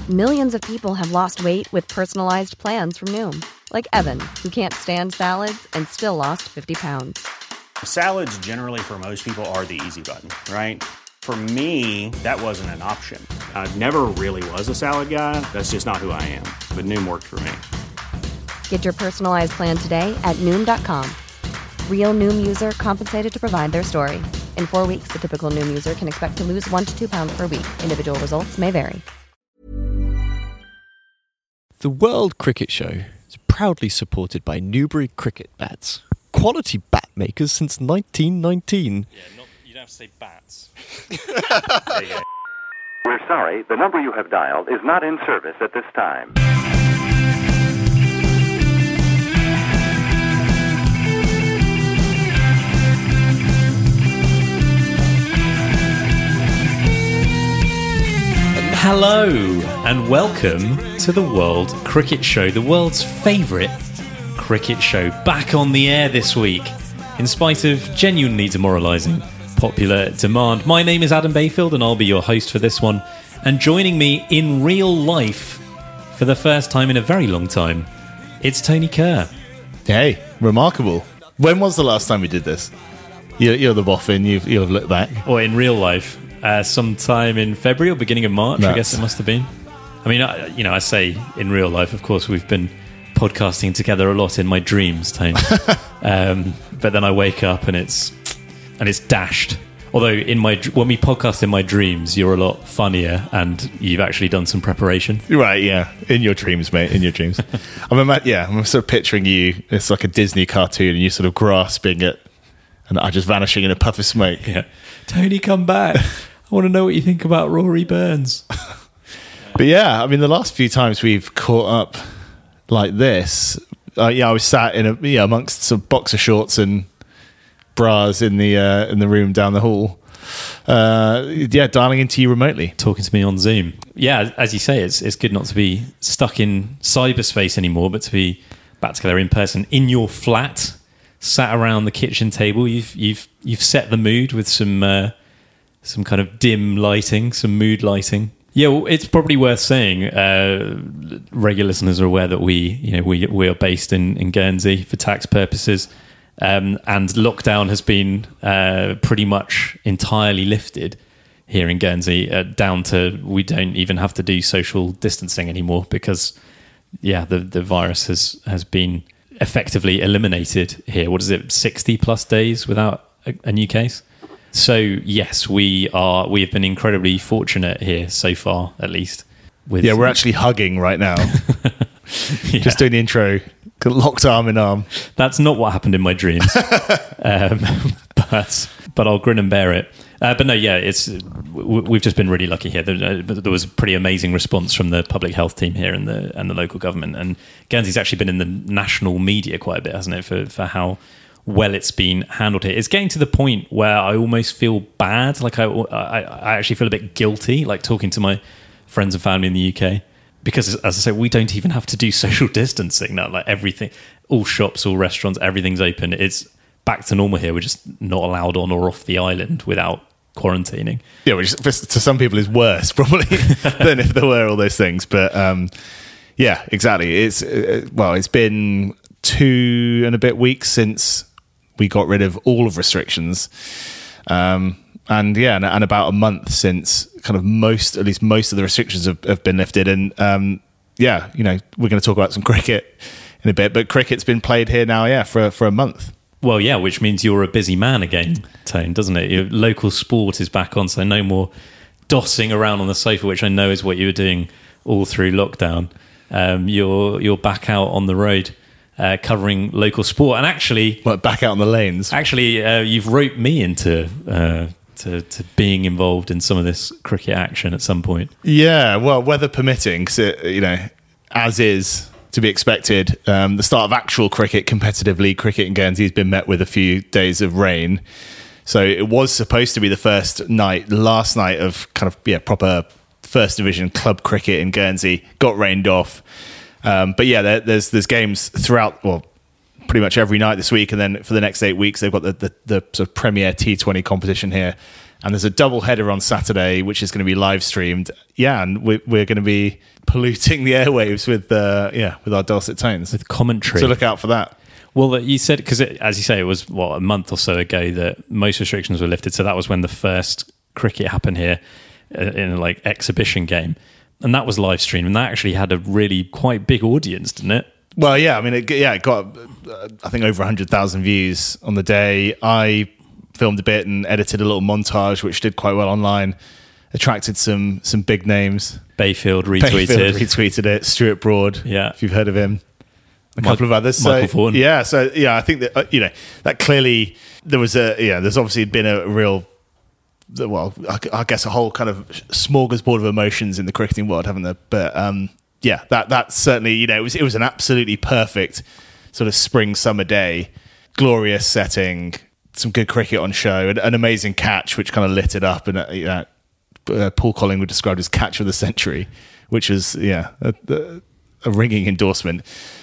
Millions of people have lost weight with personalized plans from Noom. Like Evan, who can't stand salads and still lost 50 pounds. Salads generally for most people are the easy button, right? For me, that wasn't an option. I never really was a salad guy. That's just not who I am. But Noom worked for me. Get your personalized plan today at Noom.com. Real Noom user compensated to provide their story. In 4 weeks, the typical Noom user can expect to lose 1 to 2 pounds per week. Individual results may vary. The World Cricket Show is proudly supported by Newbury Cricket Bats. Quality bat makers since 1919. Yeah, you don't have to say bats. There you go. We're sorry, the number you have dialed is not in service at this time. Hello and welcome to the World Cricket Show, the world's favourite cricket show, back on the air this week, in spite of genuinely demoralising popular demand. My name is Adam Bayfield and I'll be your host for this one. And joining me in real life for the first time in a very long time, it's Tony Kerr. Hey, remarkable. When was the last time we did this? You're the boffin, you've looked back. Or in real life, sometime in February or beginning of March, I guess it must have been. I mean, I say in real life, of course, we've been podcasting together a lot in my dreams, Tony. But then I wake up and it's dashed. Although when we podcast in my dreams, you're a lot funnier and you've actually done some preparation. Right, yeah. In your dreams, mate, in your dreams. I'm sort of picturing you, it's like a Disney cartoon and you sort of grasping it and I just vanishing in a puff of smoke. Yeah. Tony, come back. I want to know what you think about Rory Burns. But yeah, I mean, the last few times we've caught up like this, I was sat in amongst some boxer shorts and bras in the room down the hall. Dialing into you remotely, talking to me on Zoom. Yeah, as you say, it's good not to be stuck in cyberspace anymore, but to be back together in person in your flat, sat around the kitchen table. You've set the mood with some kind of dim lighting, some mood lighting. Yeah, well, it's probably worth saying. Regular listeners are aware that we are based in Guernsey for tax purposes, and lockdown has been pretty much entirely lifted here in Guernsey, down to we don't even have to do social distancing anymore because, the virus has been effectively eliminated here. What is it? 60 plus days without a new case. So yes, we have been incredibly fortunate here so far, at least. We're actually hugging right now. Just doing the intro, locked arm in arm. That's not what happened in my dreams, but I'll grin and bear it. But no, we've just been really lucky here. There was a pretty amazing response from the public health team here and the local government. And Guernsey's actually been in the national media quite a bit, hasn't it, for how well it's been handled here. It's getting to the point where I almost feel bad. Like I actually feel a bit guilty, like talking to my friends and family in the UK, because as I say, we don't even have to do social distancing now. Like everything, all shops, all restaurants, everything's open. It's back to normal here. We're just not allowed on or off the island without quarantining. Yeah, which to some people is worse probably than if there were all those things. But yeah, exactly. It's been 2 and a bit weeks since we got rid of all of restrictions, and about a month since kind of most of the restrictions have been lifted. And we're going to talk about some cricket in a bit, but cricket's been played here now, for a month. Well, yeah, which means you're a busy man again, Tone, doesn't it? Your local sport is back on, so no more dossing around on the sofa, which I know is what you were doing all through lockdown. You're back out on the road. Covering local sport, and actually, back out on the lanes. Actually, you've roped me into to being involved in some of this cricket action at some point. Yeah, well, weather permitting, because as is to be expected, the start of actual cricket, competitive league cricket in Guernsey, has been met with a few days of rain. So it was supposed to be the last night of kind of proper first division club cricket in Guernsey. Got rained off. But yeah, there's games throughout, pretty much every night this week, and then for the next 8 weeks they've got the sort of premier T20 competition here And there's a double header on Saturday, which is going to be live streamed. Yeah, and we're going to be polluting the airwaves with our dulcet tones. With commentary. So look out for that. Well, you said, because as you say, it was, a month or so ago that most restrictions were lifted. So that was when the first cricket happened here in a exhibition game. And that was live streamed. And that actually had a really quite big audience, didn't it? Well, yeah. I mean, it got, I think, over 100,000 views on the day. I filmed a bit and edited a little montage, which did quite well online. Attracted some big names. Bayfield retweeted it. Stuart Broad, if you've heard of him. A couple of others. Michael Vaughan. Yeah, I think that, that clearly there's obviously been a real, I guess a whole kind of smorgasbord of emotions in the cricketing world, haven't there? But that certainly, it was an absolutely perfect sort of spring-summer day, glorious setting, some good cricket on show, an amazing catch which kind of lit it up, and Paul Collingwood described as catch of the century, which was a ringing endorsement.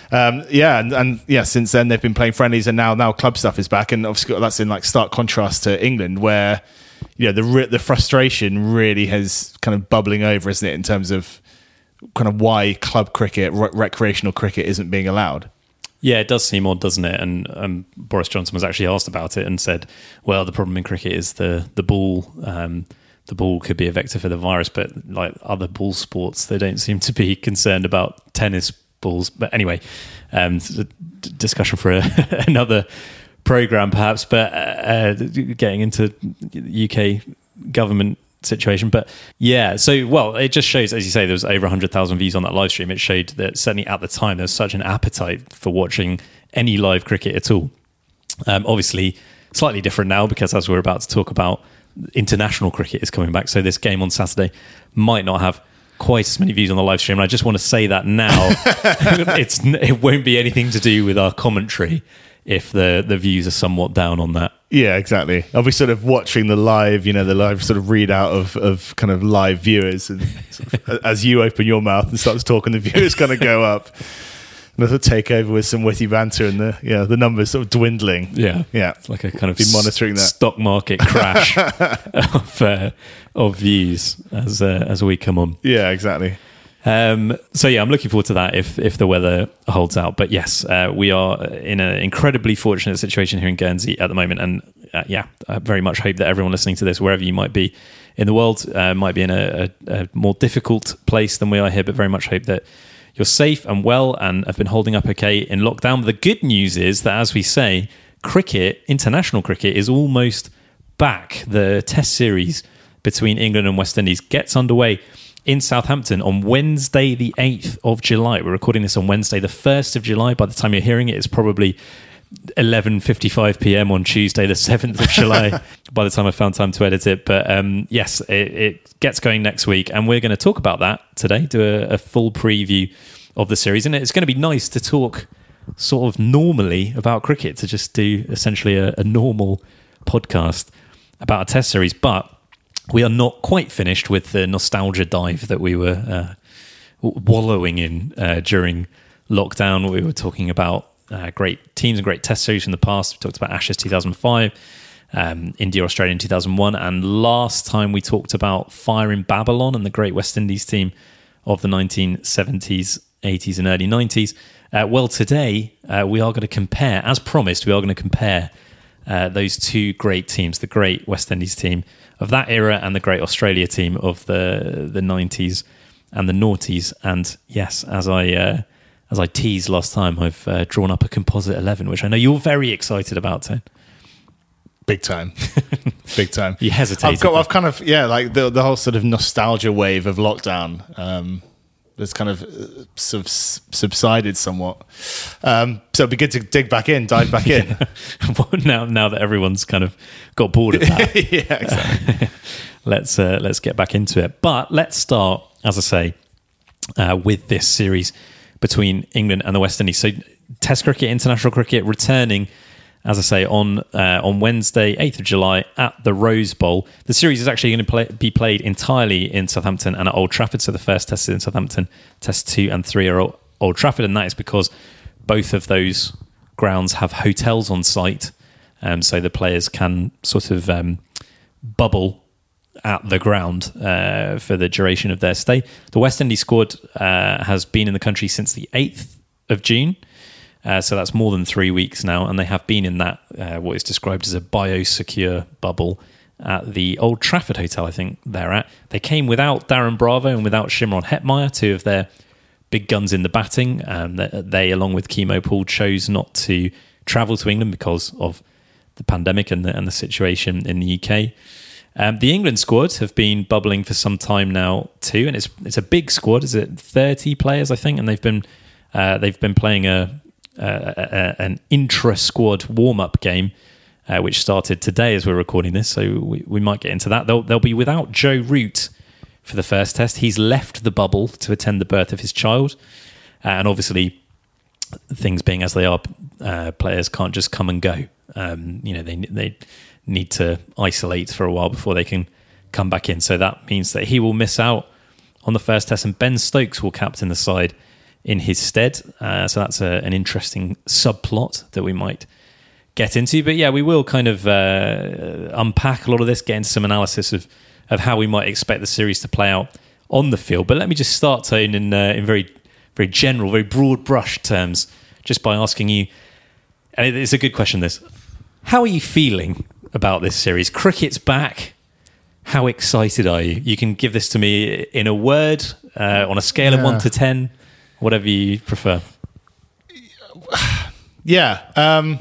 Since then they've been playing friendlies, and now club stuff is back, and obviously that's in stark contrast to England, where the frustration really has kind of bubbling over, isn't it, in terms of kind of why club cricket, recreational cricket isn't being allowed. Yeah, it does seem odd, doesn't it? And Boris Johnson was actually asked about it and said, well, the problem in cricket is the ball. The ball could be a vector for the virus, but like other ball sports, they don't seem to be concerned about tennis balls. But anyway, it's a discussion for another programme perhaps, but getting into the UK government situation. But yeah, so, it just shows, as you say, there was over 100,000 views on that live stream. It showed that certainly at the time, there was such an appetite for watching any live cricket at all. Obviously, slightly different now, because as we're about to talk about, international cricket is coming back. So this game on Saturday might not have quite as many views on the live stream. And I just want to say that now. It won't be anything to do with our commentary if the views are somewhat down on that. Yeah, exactly. I'll be sort of watching the live sort of readout of kind of live viewers, and sort of, as you open your mouth and start to talk, and the viewers kind of go up. Another takeover with some witty banter, and the numbers sort of dwindling. Yeah. It's like a kind of be monitoring that stock market crash of views as we come on. Yeah, exactly. I'm looking forward to that if the weather holds out. But yes, we are in an incredibly fortunate situation here in Guernsey at the moment, and I very much hope that everyone listening to this, wherever you might be in the world, might be in a more difficult place than we are here, but very much hope that you're safe and well and have been holding up okay in lockdown. But the good news is that, as we say, cricket, international cricket, is almost back. The Test series between England and West Indies gets underway in Southampton on Wednesday, the 8th of July. We're recording this on Wednesday, the 1st of July. By the time you're hearing it, it's probably 11:55 p.m. on Tuesday, the 7th of July, by the time I found time to edit it. But yes, it gets going next week, and we're going to talk about that today, do a full preview of the series. And it's going to be nice to talk sort of normally about cricket, to just do essentially a normal podcast about a Test series. But we are not quite finished with the nostalgia dive that we were wallowing in during lockdown. We were talking about great teams and great Test series from the past. We talked about Ashes 2005, India, Australia in 2001, and last time we talked about Fire in Babylon and the great West Indies team of the 1970s, 80s and early 90s. Today we are going to compare, as promised, those two great teams, the great West Indies team of that era and the great Australia team of the 90s and the noughties. And yes, as I teased last time, I've drawn up a composite 11, which I know you're very excited about, Tone. Big time. Big time. You hesitated. I've kind of, like the whole sort of nostalgia wave of lockdown has kind of subsided somewhat. So it'd be good to dive back in. now that everyone's kind of got bored of that. Yeah, exactly. Let's get back into it. But let's start, as I say, with this series between England and the West Indies. So Test cricket, international cricket, returning, as I say, on Wednesday, 8th of July at the Rose Bowl. The series is actually going to be played entirely in Southampton and at Old Trafford. So the first test is in Southampton, test 2 and 3 are at Old Trafford. And that is because both of those grounds have hotels on site. So the players can sort of bubble at the ground for the duration of their stay. The West Indies squad has been in the country since the 8th of June. So that's more than 3 weeks now, and they have been in that what is described as a biosecure bubble at the Old Trafford Hotel, I think they're at. They came without Darren Bravo and without Shimron Hetmeyer, two of their big guns in the batting. They, along with Kemo Paul, chose not to travel to England because of the pandemic and the situation in the UK. The England squad have been bubbling for some time now too, and it's a big squad. Is it 30 players, I think? And they've been playing an intra-squad warm-up game, which started today as we're recording this, so we might get into that. They'll be without Joe Root for the first test. He's left the bubble to attend the birth of his child, and obviously, things being as they are, players can't just come and go. They need to isolate for a while before they can come back in. So that means that he will miss out on the first test, and Ben Stokes will captain the side in his stead. So that's an interesting subplot that we might get into. But yeah, we will kind of unpack a lot of this, get into some analysis of how we might expect the series to play out on the field. But let me just start, Tone, in very, very general, very broad brush terms, just by asking you, and it's a good question, this. How are you feeling about this series? Cricket's back. How excited are you? You can give this to me in a word, on a scale of 1 to 10, whatever you prefer. Yeah.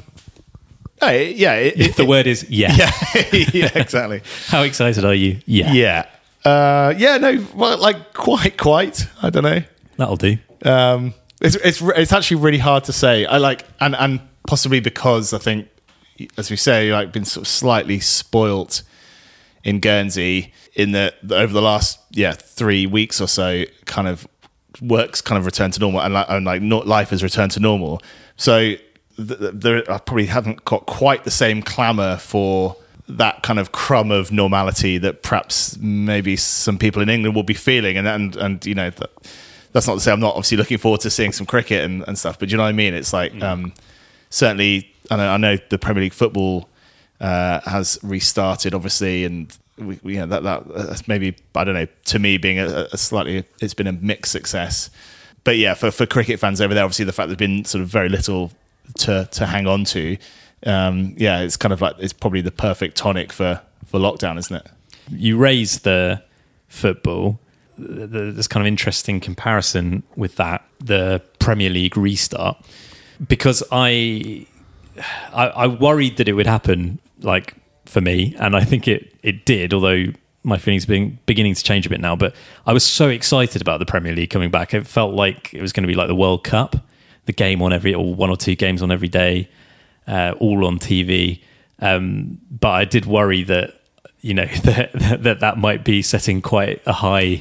If the word is yeah. Yeah, exactly. How excited are you? Yeah. Yeah. No, well, like quite. I don't know. That'll do. It's actually really hard to say. I like, and possibly because I think, as we say, like been sort of slightly spoilt in Guernsey in that over the last 3 weeks or so, kind of work's kind of returned to normal, and life has returned to normal. So I probably haven't got quite the same clamour for that kind of crumb of normality that perhaps maybe some people in England will be feeling, and you know that's not to say I'm not obviously looking forward to seeing some cricket and stuff, but do you know what I mean? It's like certainly I know the Premier League football has restarted, obviously, and that's maybe, I don't know, to me being a slightly, it's been a mixed success. But yeah, for cricket fans over there, obviously the fact there's been sort of very little to hang on to, it's kind of like, it's probably the perfect tonic for lockdown, isn't it? You raise the football. There's kind of interesting comparison with that, the Premier League restart, because I worried that it would happen, like, for me, and I think it did, although my feelings are beginning to change a bit now. But I was so excited about the Premier League coming back. It felt like it was going to be like the World Cup, the game on or 1 or 2 games on every day, all on TV. But I did worry that, you know, that might be setting quite a high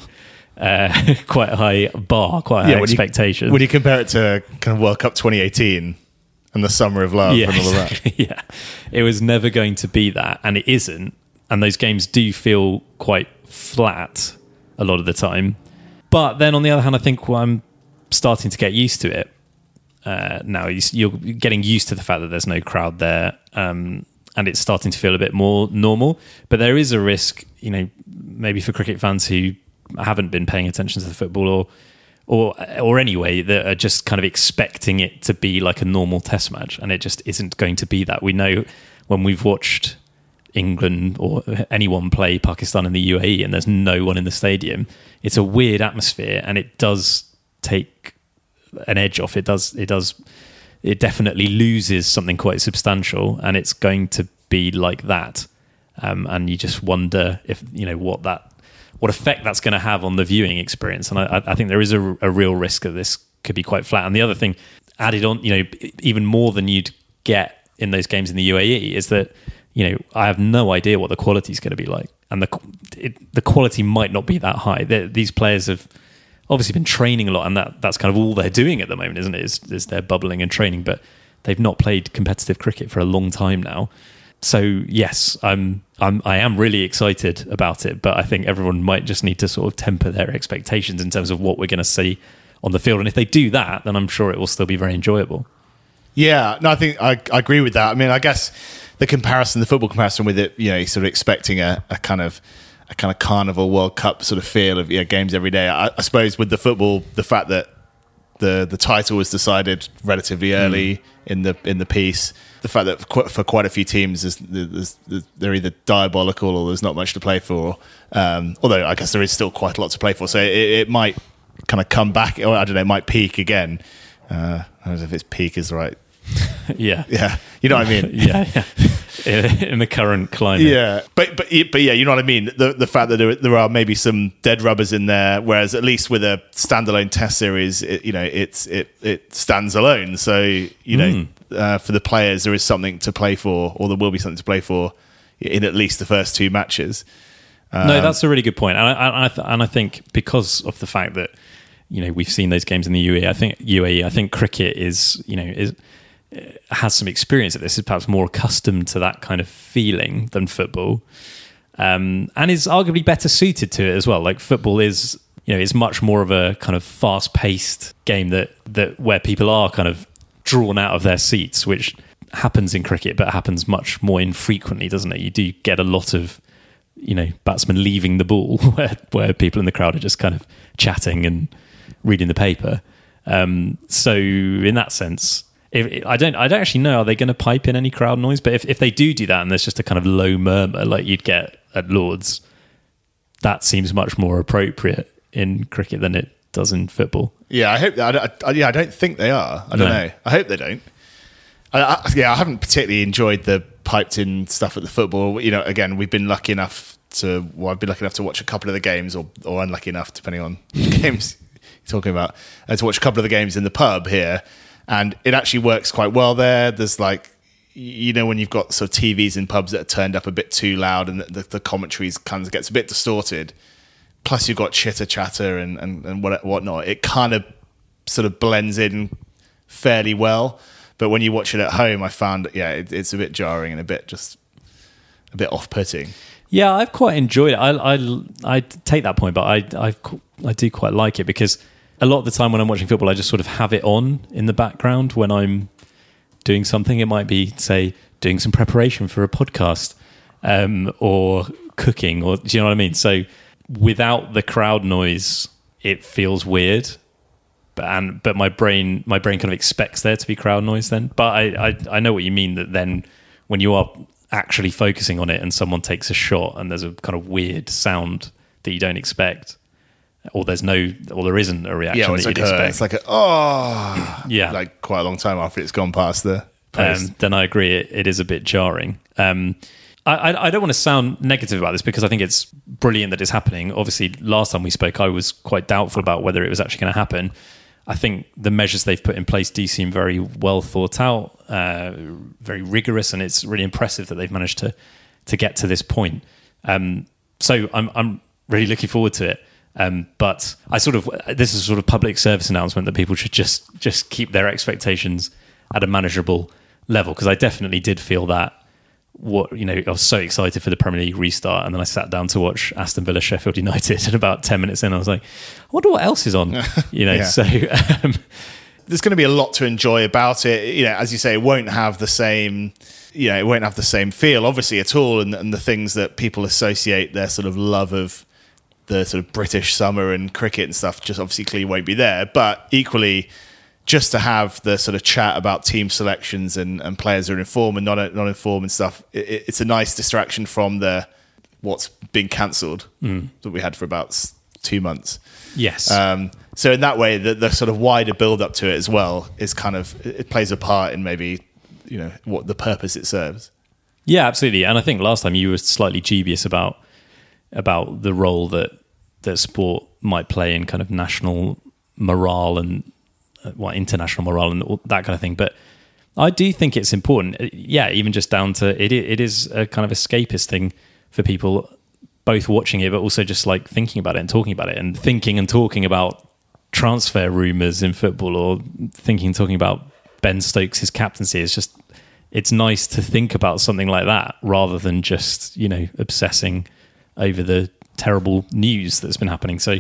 bar, quite high expectation. When you compare it to kind of World Cup 2018 and the Summer of Love and all of that. Yeah, it was never going to be that, and it isn't. And those games do feel quite flat a lot of the time. But then on the other hand, I think I'm starting to get used to it now. You're getting used to the fact that there's no crowd there, and it's starting to feel a bit more normal. But there is a risk, you know, maybe for cricket fans who haven't been paying attention to the football or anyway, that are just kind of expecting it to be like a normal test match, and it just isn't going to be that. We know when we've watched England or anyone play Pakistan in the UAE and there's no one in the stadium, it's a weird atmosphere, and it does take an edge off. It definitely loses something quite substantial, and it's going to be like that. And you just wonder if, you know, what effect that's going to have on the viewing experience. And I think there is a real risk that this could be quite flat. And the other thing added on, you know, even more than you'd get in those games in the UAE, is that, you know, I have no idea what the quality is going to be like. And the quality might not be that high. These players have obviously been training a lot, and that's kind of all they're doing at the moment, isn't it? Is they're bubbling and training, but they've not played competitive cricket for a long time now. So yes, I am really excited about it, but I think everyone might just need to sort of temper their expectations in terms of what we're going to see on the field. And if they do that, then I'm sure it will still be very enjoyable. Yeah, no, I think I agree with that. I mean, I guess the football comparison with it, you know, sort of expecting a kind of a kind of carnival World Cup sort of feel of games every day. I suppose with the football, the fact that the title was decided relatively early in the piece, the fact that for quite a few teams they're either diabolical or there's not much to play for. Although I guess there is still quite a lot to play for, so it might kind of come back, or I don't know, it might peak again. I don't know if it's peak is the right. Yeah, you know what I mean. yeah. In the current climate. Yeah, but yeah, you know what I mean. The fact that there are maybe some dead rubbers in there, whereas at least with a standalone test series, it stands alone. So for the players, there is something to play for, or there will be something to play for in at least the first two matches. No, that's a really good point, and I think because of the fact that we've seen those games in the UAE, I think cricket is has some experience at this, is perhaps more accustomed to that kind of feeling than football, and is arguably better suited to it as well. Like football is, it's much more of a kind of fast-paced game that where people are kind of drawn out of their seats, which happens in cricket, but happens much more infrequently, doesn't it? You do get a lot of batsmen leaving the ball where people in the crowd are just kind of chatting and reading the paper. So in that sense, I don't actually know, are they going to pipe in any crowd noise? But if they do that and there's just a kind of low murmur like you'd get at Lord's, that seems much more appropriate in cricket than it does in football. Yeah, I hope. I don't think they are. I don't know. I hope they don't. I haven't particularly enjoyed the piped-in stuff at the football. Again, we've been lucky enough to. Well, I've been lucky enough to watch a couple of the games, or unlucky enough, depending on which games you're talking about, to watch a couple of the games in the pub here, and it actually works quite well there. There's when you've got sort of TVs in pubs that are turned up a bit too loud, and the commentaries kind of gets a bit distorted. Plus, you've got chitter chatter and whatnot. It kind of sort of blends in fairly well. But when you watch it at home, I found, it's a bit jarring and a bit off-putting. Yeah, I've quite enjoyed it. I take that point, but I do quite like it because a lot of the time when I'm watching football, I just sort of have it on in the background when I'm doing something. It might be, say, doing some preparation for a podcast or cooking, or do you know what I mean? So without the crowd noise, it feels weird. But my brain kind of expects there to be crowd noise then. But I know what you mean, that then when you are actually focusing on it and someone takes a shot and there's a kind of weird sound that you don't expect, or there isn't a reaction that you'd expect. It's like like quite a long time after it's gone past the post. Then I agree, it is a bit jarring. I don't want to sound negative about this because I think it's brilliant that it's happening. Obviously, last time we spoke, I was quite doubtful about whether it was actually going to happen. I think the measures they've put in place do seem very well thought out, very rigorous, and it's really impressive that they've managed to get to this point. So I'm really looking forward to it. But this is a sort of public service announcement that people should just keep their expectations at a manageable level, because I definitely did feel that. I was so excited for the Premier League restart, and then I sat down to watch Aston Villa Sheffield United, and about 10 minutes in I was like, I wonder what else is on. So there's going to be a lot to enjoy about it. As you say, it won't have the same feel obviously at all, and the things that people associate their sort of love of the sort of British summer and cricket and stuff just obviously clearly won't be there. But equally, just to have the sort of chat about team selections and players who are in form and not in form and stuff, it's a nice distraction from what's been cancelled that we had for about 2 months. Yes. So in that way, the sort of wider build up to it as well is it plays a part in maybe what the purpose it serves. Yeah, absolutely. And I think last time you were slightly dubious about the role that sport might play in kind of national morale and international morale and that kind of thing. But I do think it's important. Yeah, even just down to it is a kind of escapist thing for people, both watching it, but also just like thinking about it and talking about it, and thinking and talking about transfer rumours in football, or talking about Ben Stokes' captaincy. It's nice to think about something like that rather than just, obsessing over the terrible news that's been happening. So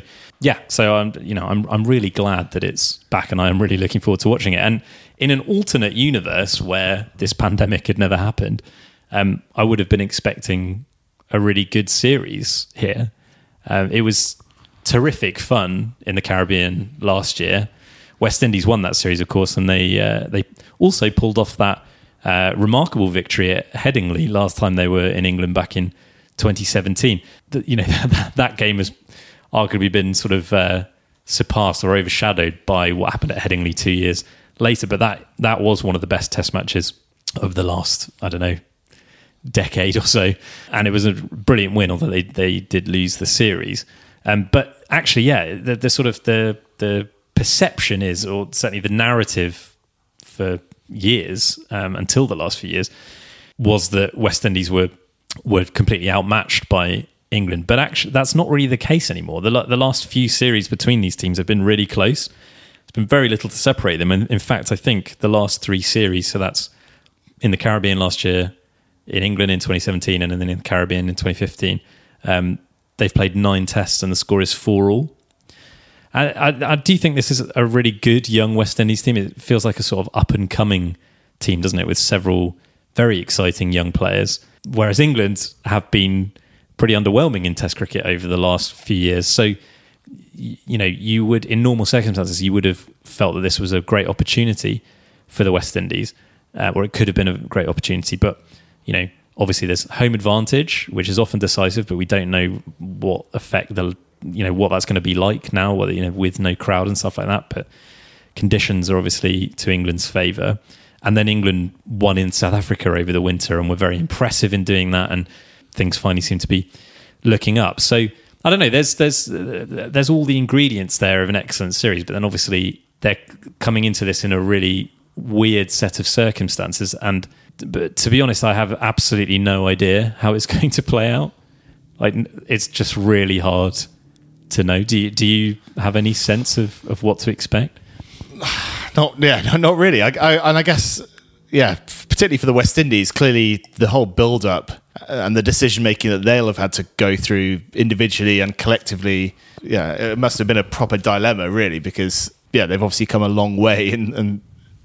I'm really glad that it's back, and I am really looking forward to watching it. And in an alternate universe where this pandemic had never happened, I would have been expecting a really good series here. It was terrific fun in the Caribbean last year. West Indies won that series, of course, and they also pulled off that remarkable victory at Headingley last time they were in England back in 2017. That game has arguably been sort of surpassed or overshadowed by what happened at Headingley 2 years later. But that was one of the best Test matches of the last, I don't know, decade or so, and it was a brilliant win, although they did lose the series. But actually, the sort of the perception is, or certainly the narrative for years until the last few years, was that West Indies were completely outmatched by England. But actually, that's not really the case anymore. The last few series between these teams have been really close. There's been very little to separate them, and in fact, I think the last 3 series, so that's in the Caribbean last year, in England in 2017, and then in the Caribbean in 2015, they've played 9 tests and the score is 4-4. I do think this is a really good young West Indies team. It feels like a sort of up-and-coming team, doesn't it, with several very exciting young players, whereas England have been pretty underwhelming in Test cricket over the last few years. So, you would, in normal circumstances, you would have felt that this was a great opportunity for the West Indies, or it could have been a great opportunity, but obviously there's home advantage, which is often decisive, but we don't know what effect what that's going to be like now, whether, with no crowd and stuff like that. But conditions are obviously to England's favour. And then England won in South Africa over the winter and were very impressive in doing that. And things finally seem to be looking up. So I don't know. There's all the ingredients there of an excellent series, but then obviously they're coming into this in a really weird set of circumstances. But to be honest, I have absolutely no idea how it's going to play out. Like, it's just really hard to know. Do you have any sense of what to expect? Not really. I guess, particularly for the West Indies, clearly the whole build-up and the decision-making that they'll have had to go through individually and collectively, it must have been a proper dilemma, really, because, they've obviously come a long way and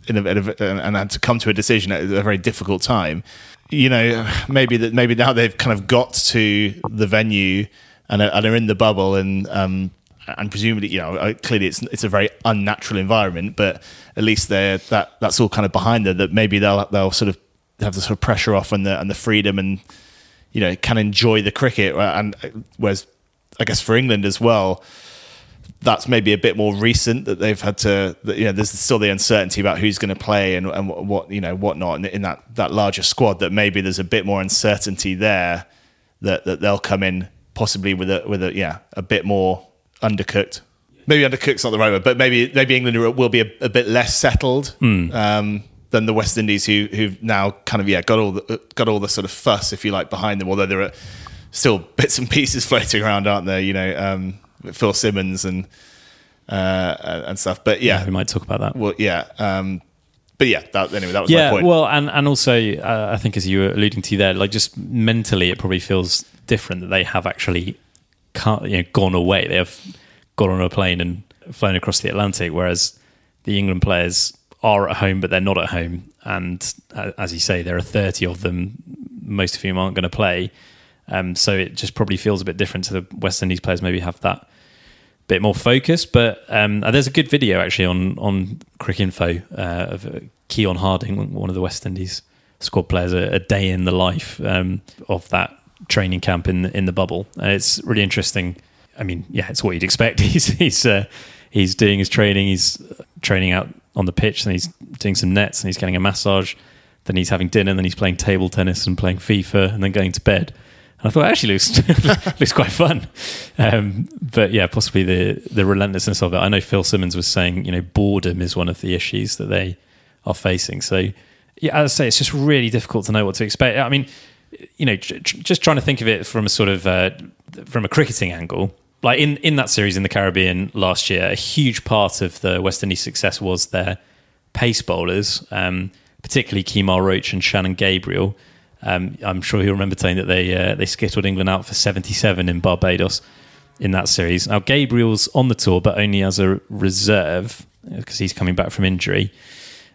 had to come to a decision at a very difficult time. Maybe now they've kind of got to the venue and are in the bubble, and presumably, clearly it's a very unnatural environment, but at least that's all kind of behind them. That maybe they'll sort of have the sort of pressure off and the freedom, and can enjoy the cricket. And whereas I guess for England as well, that's maybe a bit more recent, that they've had to, there's still the uncertainty about who's going to play and what, whatnot in that larger squad, that maybe there's a bit more uncertainty there, that they'll come in possibly with a bit more undercooked. Maybe undercooked's not the right word, but maybe England will be a bit less settled than the West Indies, who've now kind of got all the sort of fuss, if you like, behind them, although there are still bits and pieces floating around, aren't there? Phil Simmons and stuff, but we might talk about that. Well, but that was my point. Well, and also I think, as you were alluding to there, like, just mentally, it probably feels different that they have actually gone away. They have got on a plane and flown across the Atlantic, whereas the England players are at home, but they're not at home. And as you say, there are 30 of them, most of whom aren't going to play. So it just probably feels a bit different to the West Indies players. Maybe have that bit more focus. But there's a good video actually on Cricinfo of Keon Harding, one of the West Indies squad players, a day in the life of that training camp in the bubble. It's really interesting. I mean, it's what you'd expect. He's doing his training. He's training out on the pitch, and he's doing some nets, and he's getting a massage. Then he's having dinner, and then he's playing table tennis and playing FIFA, and then going to bed. And I thought, it actually looks quite fun. But possibly the relentlessness of it. I know Phil Simmons was saying, boredom is one of the issues that they are facing. So, as I say, it's just really difficult to know what to expect. I mean, just trying to think of it from a sort of from a cricketing angle. Like in that series in the Caribbean last year, a huge part of the West Indies' success was their pace bowlers, particularly Kemar Roach and Shannon Gabriel. I'm sure he'll remember saying that they skittled England out for 77 in Barbados in that series. Now, Gabriel's on the tour, but only as a reserve because he's coming back from injury.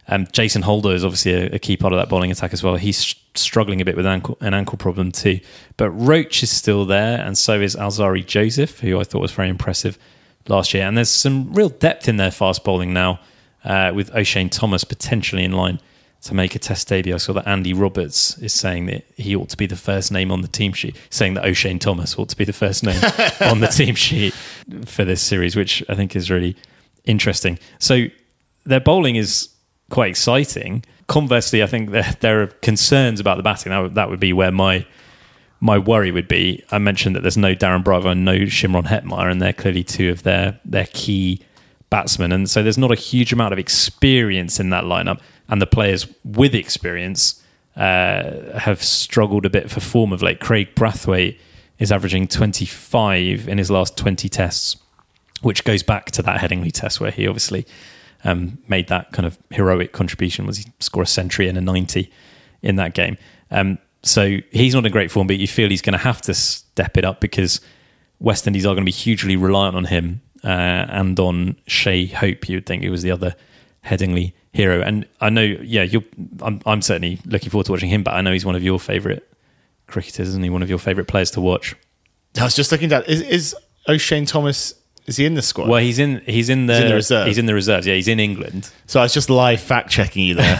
Jason Holder is obviously a key part of that bowling attack as well. He's struggling a bit with an ankle problem too. But Roach is still there, and so is Alzari Joseph, who I thought was very impressive last year. And there's some real depth in their fast bowling now, with O'Shane Thomas potentially in line to make a test debut. I saw that Andy Roberts is saying that he ought to be the first name on the team sheet, saying that O'Shane Thomas ought to be the first name on the team sheet for this series, which I think is really interesting. So their bowling is quite exciting. Conversely, I think there are concerns about the batting. That would be where my worry would be. I mentioned that there's no Darren Bravo and no Shimron Hetmeyer, and they're clearly two of their key batsmen. And so there's not a huge amount of experience in that lineup. And the players with experience have struggled a bit for form of late. Craig Brathwaite is averaging 25 in his last 20 tests, which goes back to that Headingley test where he obviously made that kind of heroic contribution. Was he score a century and a 90 in that game? So he's not in great form, but you feel he's going to have to step it up because West Indies are going to be hugely reliant on him and on Shai Hope. You would think he was the other Headingley hero. And I know, I'm certainly looking forward to watching him, but I know he's one of your favourite cricketers, isn't he? One of your favourite players to watch. I was just looking down. Is O'Shane Thomas... Is he in the squad? Well, he's in the reserve. He's in the reserves. Yeah, he's in England. So I was just live fact checking you there.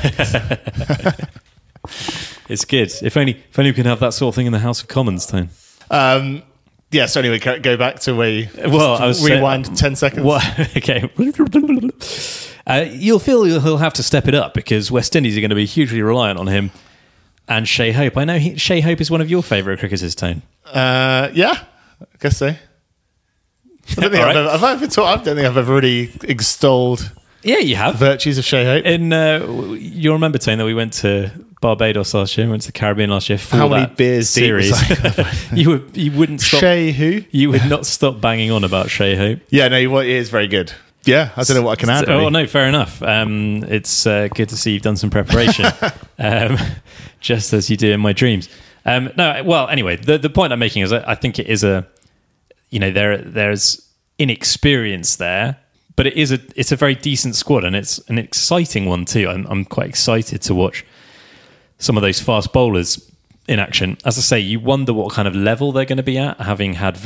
It's good. If only we can have that sort of thing in the House of Commons, Tone. Yeah. So anyway, go back to where you. Well, I was rewind 10 seconds. Okay. You'll feel he'll have to step it up because West Indies are going to be hugely reliant on him and Shai Hope. I know Shai Hope is one of your favourite cricketers, Tone. Yeah, I guess so. I don't think I've ever really extolled. Yeah, you have virtues of Shai Hope. You'll remember, Tane, that we went to Barbados last year, went to the Caribbean last year for How many that beers series. You wouldn't stop. Shai who? You would not stop banging on about Shai Hope. Yeah, no, it is very good. Yeah, I don't know what I can add. Oh no, fair enough. It's good to see you've done some preparation, just as you do in my dreams. Anyway, the point I'm making is I think it is there's inexperience there, but it's a very decent squad and it's an exciting one too. I'm quite excited to watch some of those fast bowlers in action. As I say, you wonder what kind of level they're going to be at, having had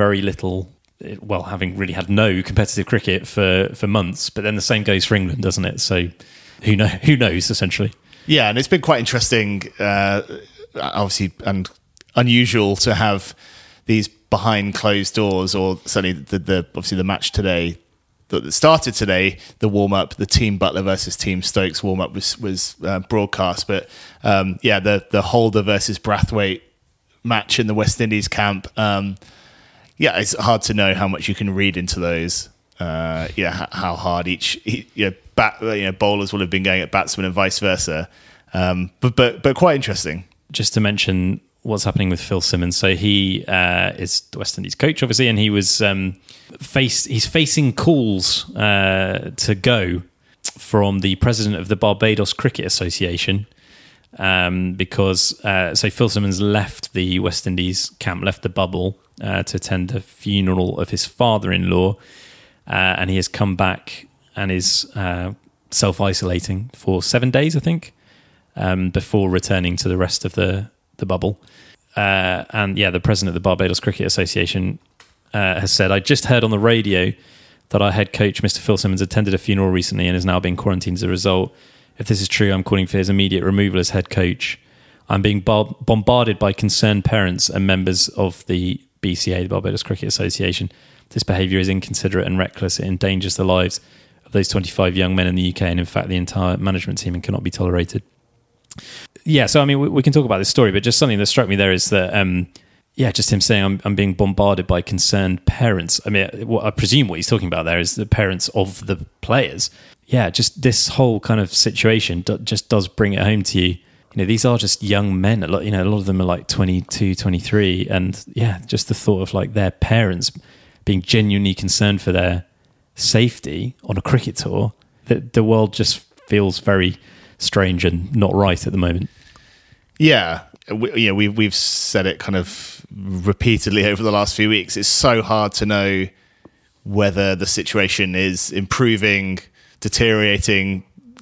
having really had no competitive cricket for months. But then the same goes for England, doesn't it? So who knows essentially? Yeah, and it's been quite interesting, obviously, and unusual to have these behind closed doors, or certainly the match today that started today, the warm up, the Team Butler versus Team Stokes warm up was broadcast. But the Holder versus Brathwaite match in the West Indies camp. It's hard to know how much you can read into those. How hard each bowlers will have been going at batsmen and vice versa. But quite interesting. Just to mention what's happening with Phil Simmons. So he is the West Indies coach, obviously, and he was he's facing calls to go from the president of the Barbados Cricket Association because Phil Simmons left the West Indies camp, left the bubble to attend the funeral of his father-in-law, and he has come back and is self-isolating for 7 days, I think, before returning to the rest of the bubble. The president of the Barbados Cricket Association has said, I just heard on the radio that our head coach, Mr. Phil Simmons, attended a funeral recently and is now being quarantined as a result. If this is true, I'm calling for his immediate removal as head coach. I'm being bombarded by concerned parents and members of the BCA, the Barbados Cricket Association. This behaviour is inconsiderate and reckless. It endangers the lives of those 25 young men in the UK and, in fact, the entire management team, and cannot be tolerated. Yeah, so I mean, we can talk about this story, but just something that struck me there is that, just him saying I'm being bombarded by concerned parents. I mean, I presume what he's talking about there is the parents of the players. Yeah, just this whole kind of situation just does bring it home to you. You know, these are just young men. A lot of them are like 22, 23. And yeah, just the thought of like their parents being genuinely concerned for their safety on a cricket tour, the world just feels very strange and not right at the moment. Yeah, we've said it kind of repeatedly over the last few weeks. It's so hard to know whether the situation is improving, deteriorating.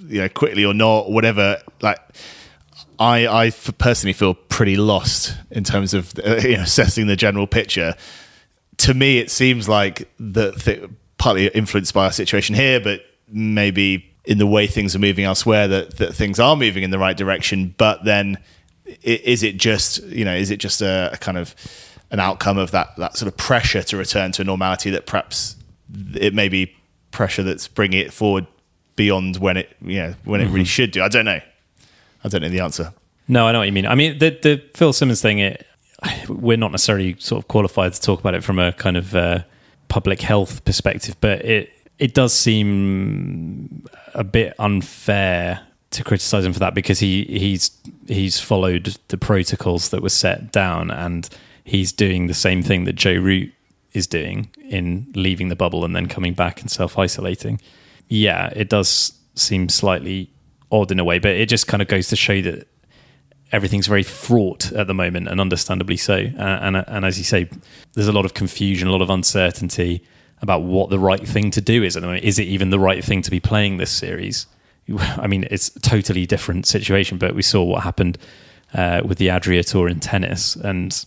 quickly or not, or whatever. Like, I personally feel pretty lost in terms of assessing the general picture. To me, it seems like partly influenced by our situation here, but maybe in the way things are moving elsewhere, that things are moving in the right direction. But then, is it just a kind of an outcome of that sort of pressure to return to a normality, that perhaps it may be pressure that's bringing it forward beyond when it really should do? I don't know the answer. No, I know what you mean. I mean, the Phil Simmons thing, we're not necessarily sort of qualified to talk about it from a kind of public health perspective, but it does seem a bit unfair to criticise him for that, because he's followed the protocols that were set down, and he's doing the same thing that Joe Root is doing in leaving the bubble and then coming back and self-isolating. Yeah, it does seem slightly odd in a way, but it just kind of goes to show that everything's very fraught at the moment, and understandably so. And as you say, there's a lot of confusion, a lot of uncertainty about what the right thing to do is at the moment. Is it even the right thing to be playing this series? I mean, it's a totally different situation, but we saw what happened with the Adria Tour in tennis, and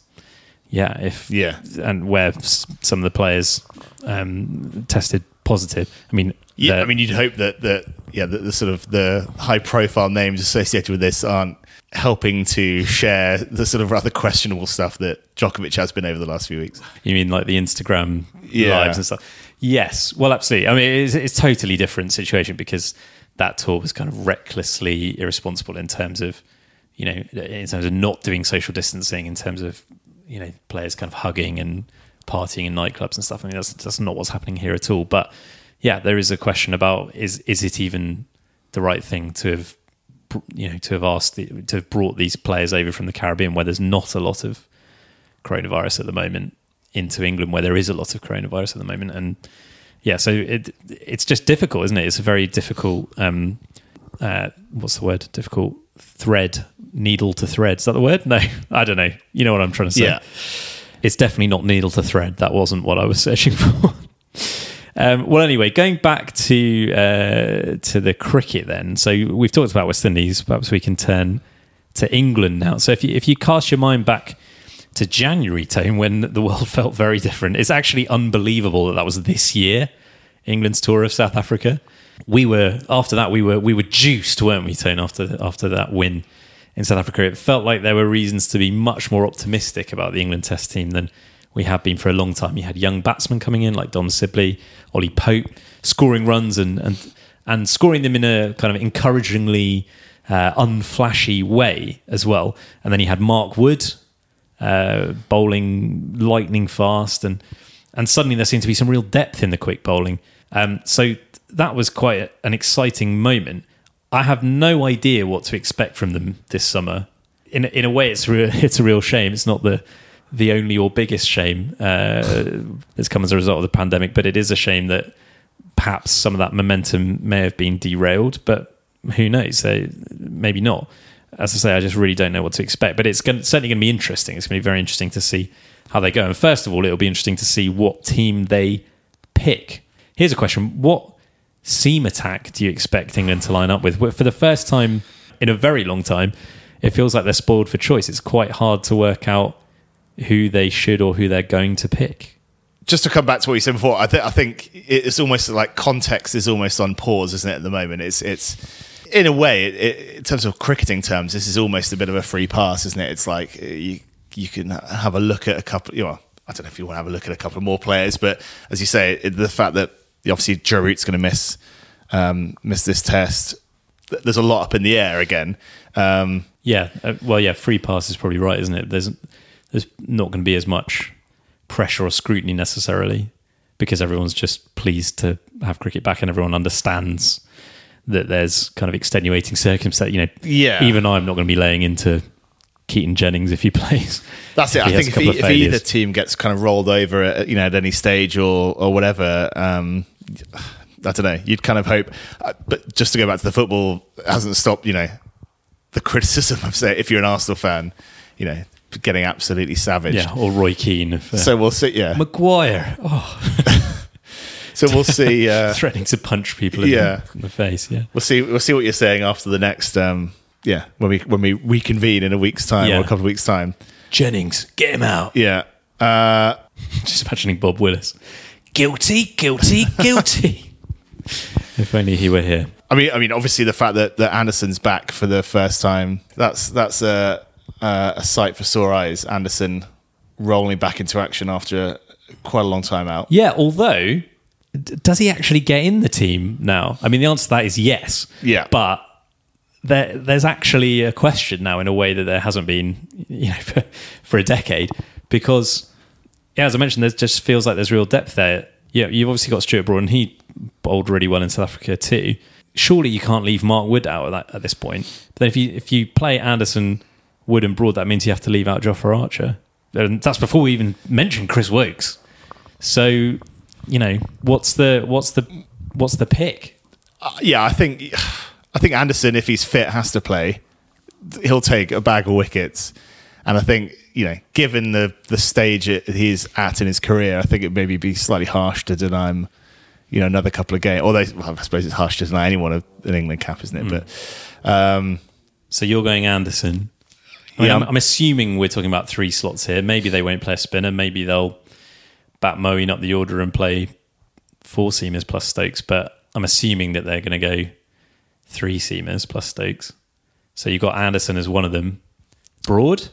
and where some of the players tested positive. I mean, you'd hope that the sort of the high profile names associated with this aren't helping to share the sort of rather questionable stuff that Djokovic has been over the last few weeks. You mean like the Instagram lives and stuff? Yes, well, absolutely. I mean, it's totally different situation, because that tour was kind of recklessly irresponsible in terms of not doing social distancing, in terms of players kind of hugging and partying in nightclubs and stuff. I mean, that's not what's happening here at all. But yeah, there is a question about is it even the right thing to have brought these players over from the Caribbean, where there's not a lot of coronavirus at the moment, into England, where there is a lot of coronavirus at the moment. And yeah, so it's just difficult, isn't it? It's a very difficult what's the word? Difficult thread, needle to thread. Is that the word? No, I don't know. You know what I'm trying to say. Yeah. It's definitely not needle to thread. That wasn't what I was searching for. Well, anyway, going back to the cricket then. So we've talked about West Indies. Perhaps we can turn to England now. So if you cast your mind back to January, Tone, when the world felt very different, it's actually unbelievable that was this year, England's tour of South Africa. We were juiced, weren't we, Tone, after that win in South Africa. It felt like there were reasons to be much more optimistic about the England Test team than we have been for a long time. You had young batsmen coming in like Don Sibley, Ollie Pope, scoring runs and scoring them in a kind of encouragingly unflashy way as well. And then you had Mark Wood bowling lightning fast, and suddenly there seemed to be some real depth in the quick bowling. So that was quite an exciting moment. I have no idea what to expect from them this summer. In a way, it's a real shame. It's not the only or biggest shame that's come as a result of the pandemic, but it is a shame that perhaps some of that momentum may have been derailed, but who knows? Maybe not. As I say, I just really don't know what to expect, but it's certainly going to be interesting. It's going to be very interesting to see how they go. And first of all, it'll be interesting to see what team they pick. Here's a question. What seam attack do you expect England to line up with? For the first time in a very long time, it feels like they're spoiled for choice. It's quite hard to work out who they should or who they're going to pick. Just to come back to what you said before, I think it's almost like context is almost on pause, isn't it, at the moment? It's in a way, in terms of cricketing terms, this is almost a bit of a free pass, isn't it? It's like you can have a look at a couple, I don't know if you want to have a look at a couple more players, but as you say, the fact that obviously Joe Root's going to miss this test, there's a lot up in the air again. Free pass is probably right, isn't it? There's not going to be as much pressure or scrutiny necessarily, because everyone's just pleased to have cricket back, and everyone understands that there's kind of extenuating circumstances. Even I'm not going to be laying into Keaton Jennings if he plays. That's it. I think if either team gets kind of rolled over at any stage or whatever, I don't know. You'd kind of hope. But just to go back to the football, it hasn't stopped. The criticism of, say, if you're an Arsenal fan, getting absolutely savaged. Yeah, or Roy Keane. So we'll see. Yeah, Maguire. Oh. So we'll see. Threatening to punch people in the face. Yeah, we'll see what you're saying after the next. When we reconvene in a week's time or a couple of weeks' time. Jennings, get him out. Yeah. Just imagining Bob Willis. Guilty, guilty, guilty. If only he were here. I mean, obviously the fact that Anderson's back for the first time, that's a sight for sore eyes. Anderson rolling back into action after quite a long time out. Yeah, although, does he actually get in the team now? I mean, the answer to that is yes. Yeah. But there's actually a question now in a way that there hasn't been, for a decade, because, as I mentioned, there just feels like there's real depth there. Yeah, you've obviously got Stuart Broad, and he bowled really well in South Africa too. Surely you can't leave Mark Wood out of that at this point. But then if you play Anderson, Wood, and Broad, that means you have to leave out Jofra Archer. And that's before we even mention Chris Wokes. So, what's the pick? I think Anderson, if he's fit, has to play. He'll take a bag of wickets, and I think given the stage he's at in his career, I think it maybe be slightly harsh to deny him, another couple of games. Although I suppose it's harsh to deny anyone an England cap, isn't it? But so you're going Anderson. I'm assuming we're talking about 3 slots here. Maybe they won't play a spinner. Maybe they'll bat Moeen up the order and play 4 seamers plus Stokes. But I'm assuming that they're going to go 3 seamers plus Stokes. So you've got Anderson as one of them. Broad?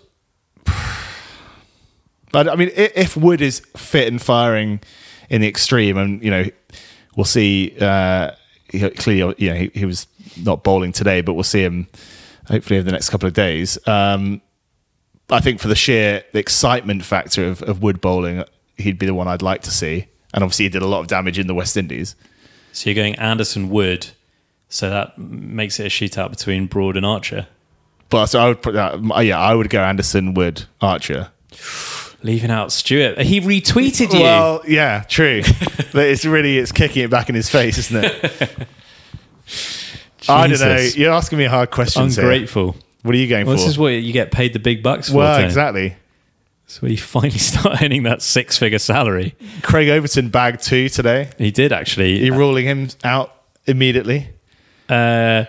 But I mean, if Wood is fit and firing in the extreme, and we'll see. Clearly, he was not bowling today, but we'll see him hopefully over the next couple of days. I think for the excitement factor of Wood bowling, he'd be the one I'd like to see. And obviously he did a lot of damage in the West Indies. So you're going Anderson, Wood, so that makes it a shootout between Broad and Archer. But so I would put that. I would go Anderson, Wood, Archer. Leaving out Stuart. He retweeted you. Well, yeah, true. But it's kicking it back in his face, isn't it? I don't know. You're asking me hard questions. Ungrateful. Here. What are you going for? This is what you get paid the big bucks for. Well, exactly. So you finally start earning that 6-figure salary. Craig Overton bagged 2 today. He did actually. You're ruling him out immediately. Yes.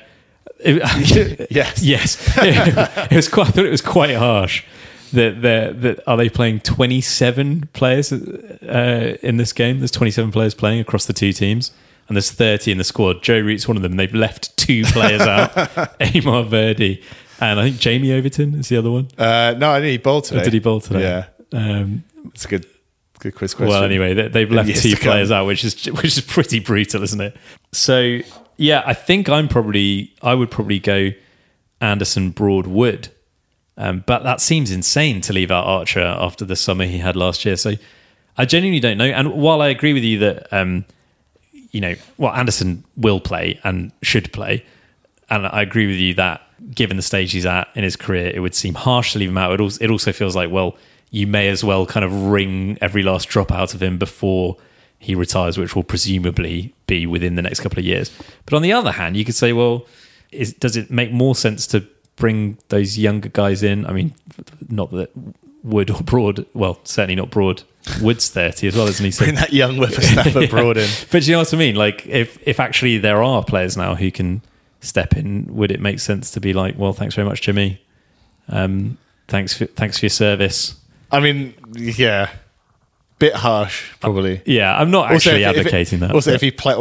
Yes. I thought it was quite harsh. That are they playing 27 players in this game? There's 27 players playing across the 2 teams, and there's 30 in the squad. Joe Root's one of them. They've left 2 players out. Amar Verdi, and I think Jamie Overton is the other one. No, I think he bowled today. Did he bowl today? Yeah. It's a good quiz question. Well, anyway, they've left 2 players out, which is pretty brutal, isn't it? So yeah, I think I would probably go Anderson, Broad, Wood. But that seems insane to leave out Archer after the summer he had last year. So I genuinely don't know. And while I agree with you that, Anderson will play and should play, and I agree with you that given the stage he's at in his career, it would seem harsh to leave him out. It also feels like, well, you may as well kind of wring every last drop out of him before he retires, which will presumably be within the next couple of years. But on the other hand, you could say, well, does it make more sense to bring those younger guys in? I mean, not that Wood or Broad, well, certainly not Broad. Wood's 30 as well, isn't he? So, bring that young whippersnapper Broad in. But you know what I mean? Like, if actually there are players now who can step in, would it make sense to be like, well, thanks very much, Jimmy. Thanks for your service. I mean, yeah. Bit harsh, probably. Yeah, I'm not actually advocating that. Also, if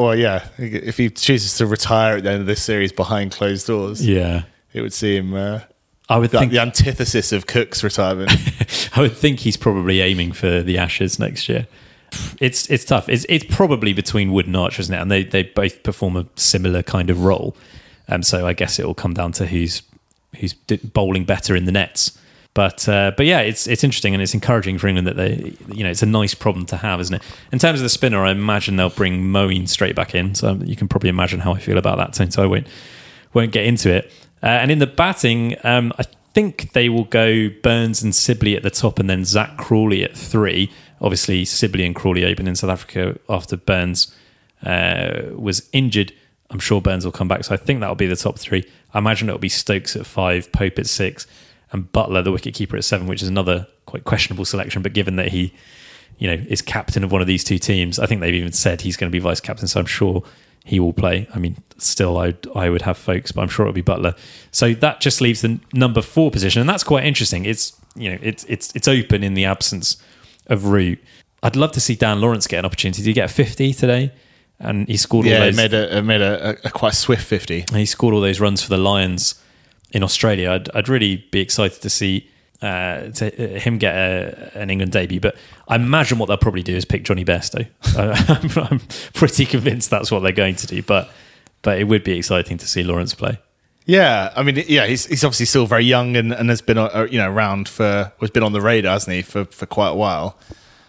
he chooses to retire at the end of this series behind closed doors, yeah, it would seem. I would think the antithesis of Cook's retirement. I would think he's probably aiming for the Ashes next year. It's tough. It's probably between Wood and Archer, isn't it? And they both perform a similar kind of role. So I guess it will come down to who's bowling better in the nets. But yeah, it's interesting and it's encouraging for England that it's a nice problem to have, isn't it? In terms of the spinner, I imagine they'll bring Moeen straight back in. So you can probably imagine how I feel about that. So I won't get into it. And in the batting, I think they will go Burns and Sibley at the top, and then Zach Crawley at 3. Obviously, Sibley and Crawley open in South Africa after Burns was injured. I'm sure Burns will come back, so I think that'll be the top 3. I imagine it'll be Stokes at 5, Pope at 6. And Butler, the wicketkeeper, at 7, which is another quite questionable selection. But given that he is captain of one of these two teams. I think they've even said he's going to be vice captain, so I'm sure he will play. I mean, still, I would have Folkes, but I'm sure it'll be Butler. So that just leaves the number 4 position, and that's quite interesting. It's it's open in the absence of Root. I'd love to see Dan Lawrence get an opportunity. Did he get a 50 today? And he scored all those. Yeah, he made a quite swift 50. And he scored all those runs for the Lions in Australia. I'd really be excited to see him get an England debut. But I imagine what they'll probably do is pick Johnny Bairstow. I'm pretty convinced that's what they're going to do. But it would be exciting to see Lawrence play. Yeah, I mean, he's obviously still very young and has been around has been on the radar, hasn't he, for quite a while.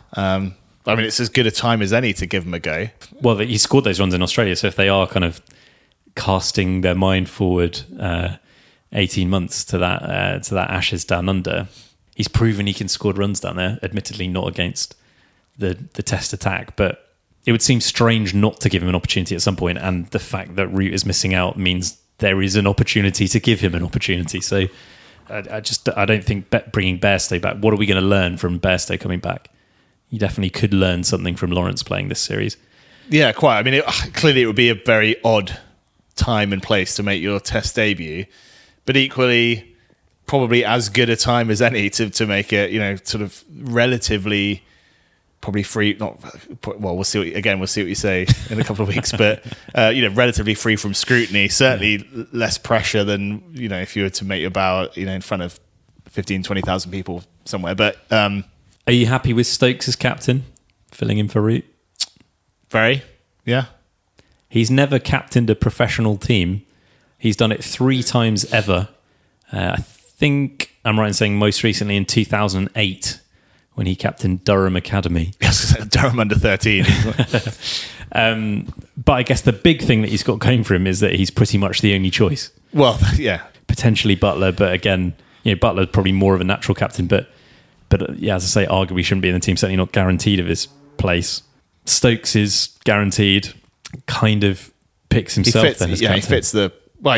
I mean, it's as good a time as any to give him a go. Well, he scored those runs in Australia, so if they are kind of casting their mind forward 18 months to that Ashes Down Under, he's proven he can score runs down there, admittedly not against the Test attack, but it would seem strange not to give him an opportunity at some point, and the fact that Root is missing out means there is an opportunity to give him an opportunity. So I don't think bringing Bairstow back, what are we going to learn from Bairstow coming back? You definitely could learn something from Lawrence playing this series. Yeah, quite. I mean, clearly it would be a very odd time and place to make your Test debut, but equally probably as good a time as any to make it, sort of relatively probably free. We'll see what you say in a couple of weeks, but relatively free from scrutiny. Certainly less pressure than if you were to make your bow, in front of 15,000, 20,000 people somewhere. But are you happy with Stokes as captain, filling in for Root? Very, yeah. He's never captained a professional team. He's done it 3 times ever. I think I'm right in saying most recently in 2008 when he captained Durham Academy. Yes, Durham under 13. But I guess the big thing that he's got going for him is that he's pretty much the only choice. Well, yeah. Potentially Butler, but again, Butler's probably more of a natural captain, but yeah, as I say, arguably shouldn't be in the team, certainly not guaranteed of his place. Stokes is guaranteed, kind of picks himself. He fits the... Well,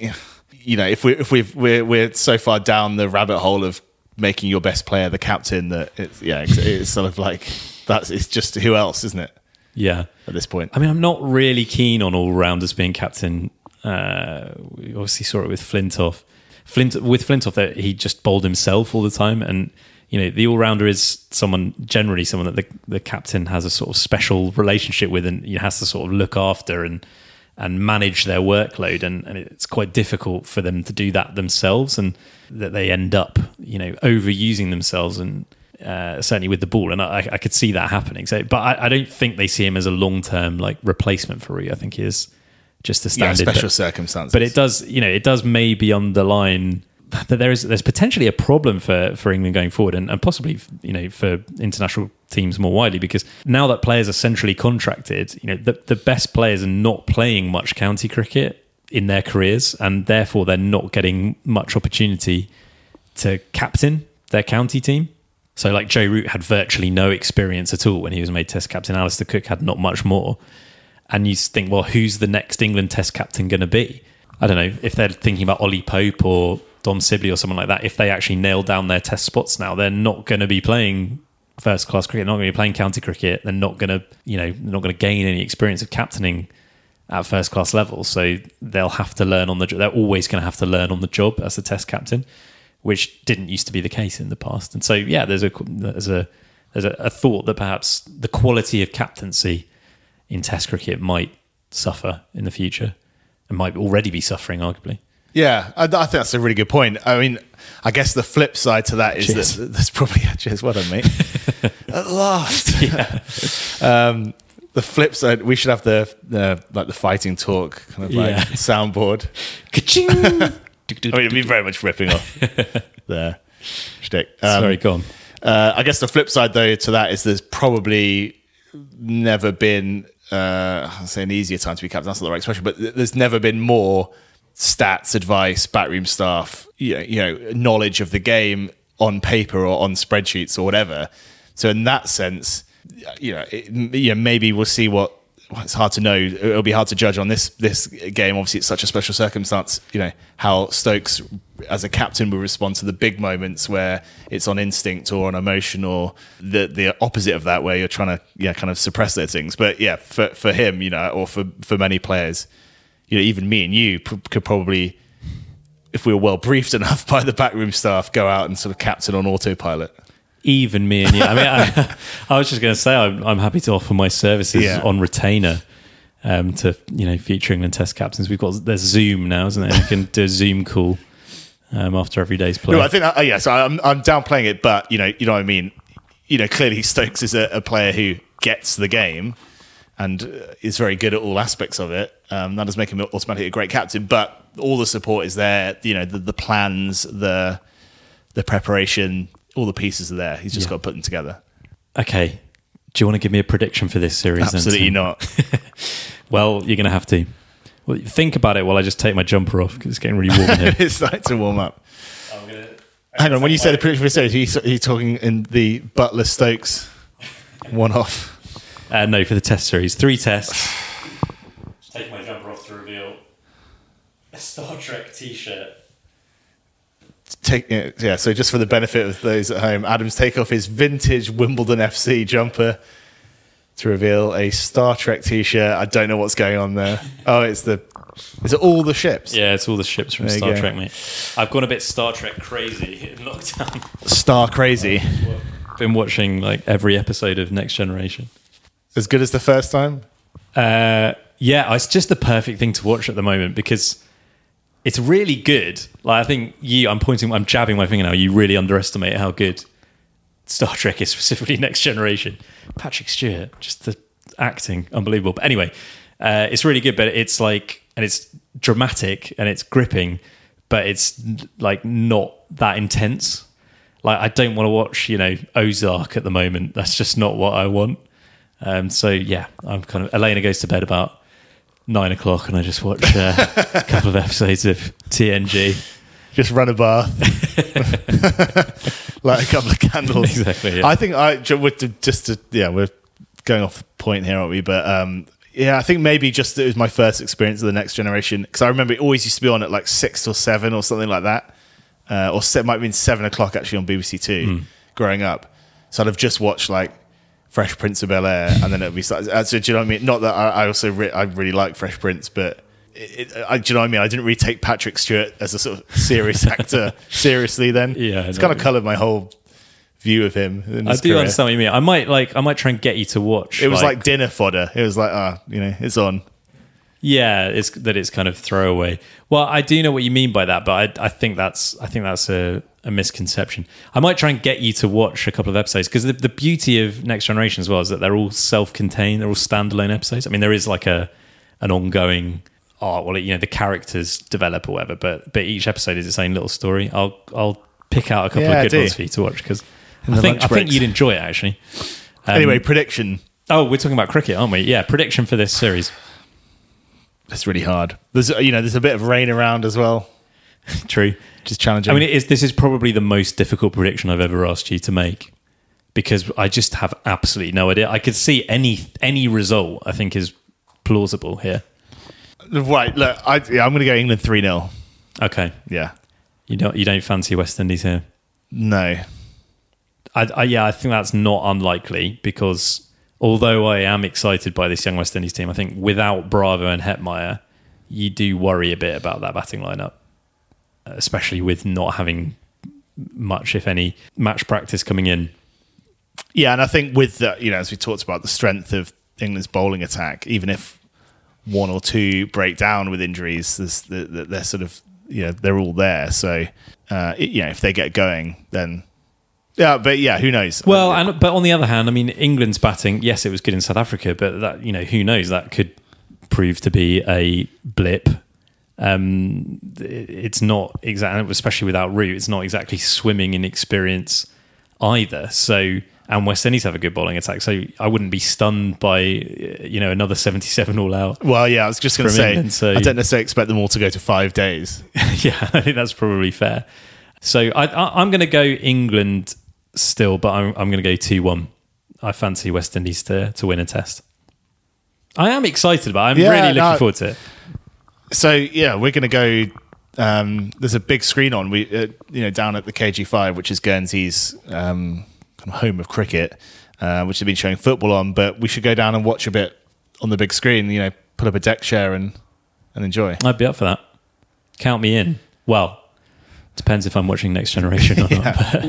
if we're so far down the rabbit hole of making your best player the captain that it's sort of like it's just who else, isn't it? Yeah. At this point. I mean, I'm not really keen on all-rounders being captain. We obviously saw it with Flintoff. With Flintoff, that he just bowled himself all the time, and the all-rounder is generally someone that the captain has a sort of special relationship with, and he has to sort of look after and manage their workload, and it's quite difficult for them to do that themselves, and that they end up overusing themselves, and certainly with the ball, and I could see that happening. So, but I don't think they see him as a long-term replacement for Root. I think he is just a standard special circumstances. But it does maybe underline that there's potentially a problem for England going forward, and possibly for international teams more widely, because now that players are centrally contracted, the best players are not playing much county cricket in their careers, and therefore they're not getting much opportunity to captain their county team. So like Joe Root had virtually no experience at all when he was made Test captain. Alistair Cook had not much more. And you think, well, who's the next England Test captain going to be? I don't know if they're thinking about Ollie Pope or Dom Sibley or someone like that. If they actually nail down their Test spots now, they're not going to be playing first class cricket, not going to be playing county cricket. They're not going to, they're not going to gain any experience of captaining at first class level. So they'll have to learn on the job. They're always going to have to learn on the job as a Test captain, which didn't used to be the case in the past. And so, yeah, there's a thought that perhaps the quality of captaincy in Test cricket might suffer in the future, and might already be suffering, arguably. Yeah, I think that's a really good point. I mean, I guess the flip side to that is that there's probably... Cheers, well done, mate. At last. Yeah. The flip side, we should have the fighting talk kind of soundboard. Ka-ching! I mean, it'd be very much ripping off the shtick. Sorry, go on. I guess the flip side, though, to that is there's probably never been... I'll say an easier time to be captain, that's not the right expression, but there's never been more stats, advice, backroom staff, knowledge of the game on paper or on spreadsheets or whatever. So in that sense, maybe we'll see what it's hard to know. It'll be hard to judge on this game. Obviously, it's such a special circumstance, how Stokes as a captain will respond to the big moments where it's on instinct or on emotion, or the opposite of that where you're trying to kind of suppress those things. But yeah, for him, or for many players, even me and you could probably, if we were well briefed enough by the backroom staff, go out and sort of captain on autopilot. Even me and you. I mean, I was just going to say I'm happy to offer my services on retainer to future England Test captains. There's Zoom now, isn't there? You can do a Zoom call after every day's play. No, I think so I'm downplaying it, but you know what I mean. Clearly Stokes is a player who gets the game and is very good at all aspects of it. That does make him automatically a great captain, but all the support is there. The plans, the preparation, all the pieces are there. He's just got to put them together. Okay. Do you want to give me a prediction for this series? Absolutely not. Well, you're going to have to. Well, think about it while I just take my jumper off because it's getting really warm here. It's starting to warm up. Hang on, when you say the prediction for the series, are you talking in the Butler-Stokes one-off? No, for the Test series. 3 tests. Just take my jumper off to reveal a Star Trek t-shirt. So just for the benefit of those at home, Adam's take off his vintage Wimbledon FC jumper to reveal a Star Trek t-shirt. I don't know what's going on there. Oh, is it all the ships? Yeah, it's all the ships from Star Trek, mate. I've gone a bit Star Trek crazy in lockdown. Star crazy. Been watching like every episode of Next Generation. As good as the first time? Yeah, it's just the perfect thing to watch at the moment because it's really good. Like, I think I'm jabbing my finger now. You really underestimate how good Star Trek is, specifically Next Generation. Patrick Stewart, just the acting, unbelievable. But anyway, it's really good, but it's like, and it's dramatic and it's gripping, but it's like not that intense. Like, I don't want to watch, Ozark at the moment. That's just not what I want. So yeah, I'm Elena goes to bed about 9 o'clock and I just watch a couple of episodes of TNG. Just run a bath. Like a couple of candles. Exactly, yeah. I think we're going off point here, aren't we? But I think maybe just it was my first experience of the Next Generation, because I remember it always used to be on at like 6 or 7 or something like that. It might have been 7 o'clock actually on BBC Two growing up. So I'd have just watched like Fresh Prince of Bel-Air, and then it would be so do you know what I mean? Not that I also I really like Fresh Prince, but do you know what I mean? I didn't really take Patrick Stewart as a sort of serious actor seriously then. Yeah, it's kind of coloured my whole view of him. I do understand what you mean. I might try and get you to watch. It was like dinner fodder. It was like, it's on. Yeah, it's kind of throwaway. Well, I do know what you mean by that, but I think that's a misconception. I might try and get you to watch a couple of episodes, because the beauty of Next Generation as well is that they're all self-contained, they're all standalone episodes. I mean, there is like an ongoing the characters develop or whatever, but each episode is its own little story. I'll pick out a couple of good ones for you to watch, because I think you'd enjoy it actually. Anyway, prediction. Oh, we're talking about cricket, aren't we? Yeah, prediction for this series. It's really hard. There's a bit of rain around as well. True. Just challenging. I mean, this is probably the most difficult prediction I've ever asked you to make, because I just have absolutely no idea. I could see any result I think is plausible here. Right. Look, I'm going to go England 3-0. Okay. Yeah. You don't fancy West Indies here? No. I think that's not unlikely, because although I am excited by this young West Indies team, I think without Bravo and Hetmeyer, you do worry a bit about that batting lineup, especially with not having much, if any, match practice coming in. Yeah, and I think with the, as we talked about, the strength of England's bowling attack, even if one or two break down with injuries, they're sort of, they're all there. So, if they get going, then... Yeah, but who knows? Well, but on the other hand, I mean, England's batting, yes, it was good in South Africa, but that, who knows? That could prove to be a blip. It's not exactly, especially without Root, it's not exactly swimming in experience either. So, and West Indies have a good bowling attack, so I wouldn't be stunned by another 77 all out. Well, yeah, I was just going to say, England, so. I don't necessarily expect them all to go to 5 days. Yeah, I think that's probably fair. So I'm going to go England still, but I'm going to go 2-1. I fancy West Indies to win a test. I am excited about it. I'm really looking forward to it. So, we're going to go there's a big screen on. We down at the KG5, which is Guernsey's kind of home of cricket, which they've been showing football on. But we should go down and watch a bit on the big screen. Put up a deck chair and enjoy. I'd be up for that. Count me in. Well, depends if I'm watching Next Generation or not. But.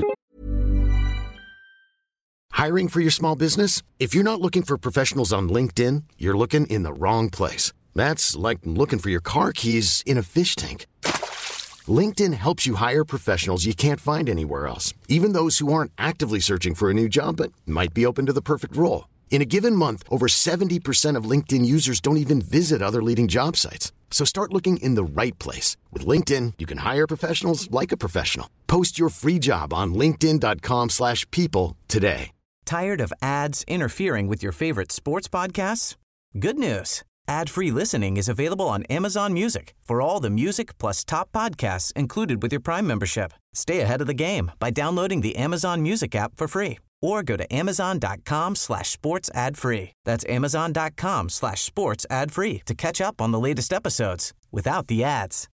Hiring for your small business? If you're not looking for professionals on LinkedIn, you're looking in the wrong place. That's like looking for your car keys in a fish tank. LinkedIn helps you hire professionals you can't find anywhere else, even those who aren't actively searching for a new job but might be open to the perfect role. In a given month, over 70% of LinkedIn users don't even visit other leading job sites. So start looking in the right place. With LinkedIn, you can hire professionals like a professional. Post your free job on linkedin.com/people today. Tired of ads interfering with your favorite sports podcasts? Good news. Ad-free listening is available on Amazon Music for all the music plus top podcasts included with your Prime membership. Stay ahead of the game by downloading the Amazon Music app for free or go to amazon.com/sports ad free. That's amazon.com/sports ad free to catch up on the latest episodes without the ads.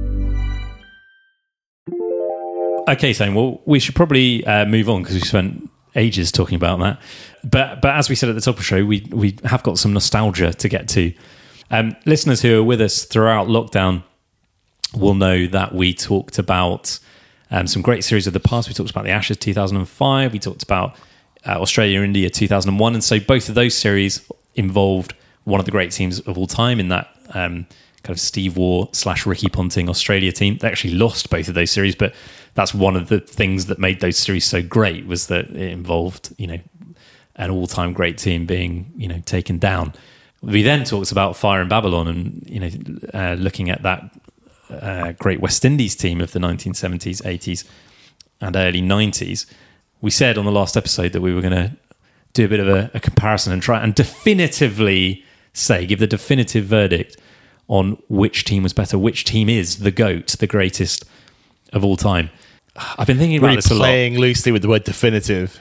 Okay, Sam, well, we should probably move on because we spent ages talking about that. But as we said at the top of the show, we have got some nostalgia to get to. Listeners who are with us throughout lockdown will know that we talked about some great series of the past. We talked about the Ashes 2005. We talked about Australia-India 2001. And so both of those series involved one of the great teams of all time in that kind of Steve Waugh / Ricky Ponting Australia team. They actually lost both of those series, but that's one of the things that made those series so great, was that it involved, an all-time great team being, taken down. We then talked about Fire in Babylon and, looking at that great West Indies team of the 1970s, 80s and early 90s. We said on the last episode that we were going to do a bit of a comparison and try and definitively give the definitive verdict on which team was better, which team is the GOAT, the greatest of all time. I've been thinking about this a lot. Playing loosely with the word definitive.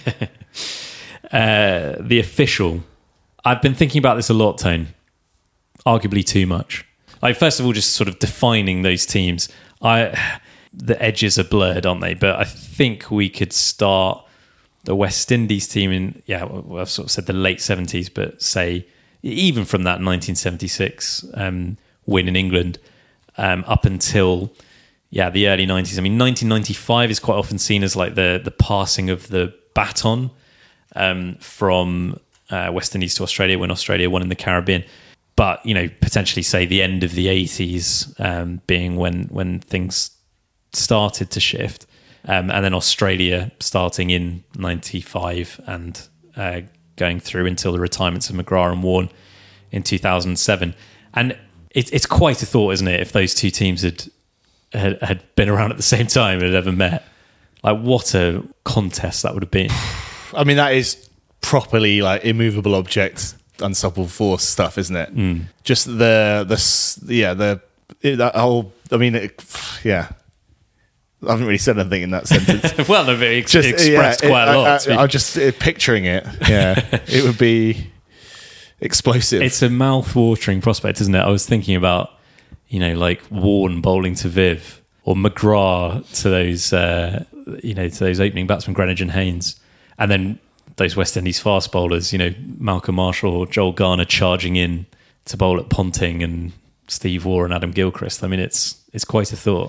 The official. I've been thinking about this a lot, Tone. Arguably too much. First of all, just sort of defining those teams. The edges are blurred, aren't they? But I think we could start the West Indies team in, I've sort of said the late 70s, but say even from that 1976 win in England up until the early 90s. I mean, 1995 is quite often seen as like the passing of the baton from West Indies to Australia when Australia won in the Caribbean. But, potentially say the end of the 80s being when things started to shift. And then Australia starting in 95 and going through until the retirements of McGrath and Warne in 2007. And it's quite a thought, isn't it, if those two teams had been around at the same time and had ever met. Like, what a contest that would have been. I mean, that is properly like immovable object, unstoppable force stuff, isn't it? Just that whole. I mean, I haven't really said anything in that sentence. Well, no, but it expressed quite a lot. I'm just picturing it. Yeah, it would be explosive. It's a mouth-watering prospect, isn't it? I was thinking about, like Warne bowling to Viv, or McGrath to those, to those opening batsmen, Greenidge and Haynes, and then those West Indies fast bowlers, Malcolm Marshall or Joel Garner charging in to bowl at Ponting, and Steve Waugh and Adam Gilchrist. I mean, it's quite a thought.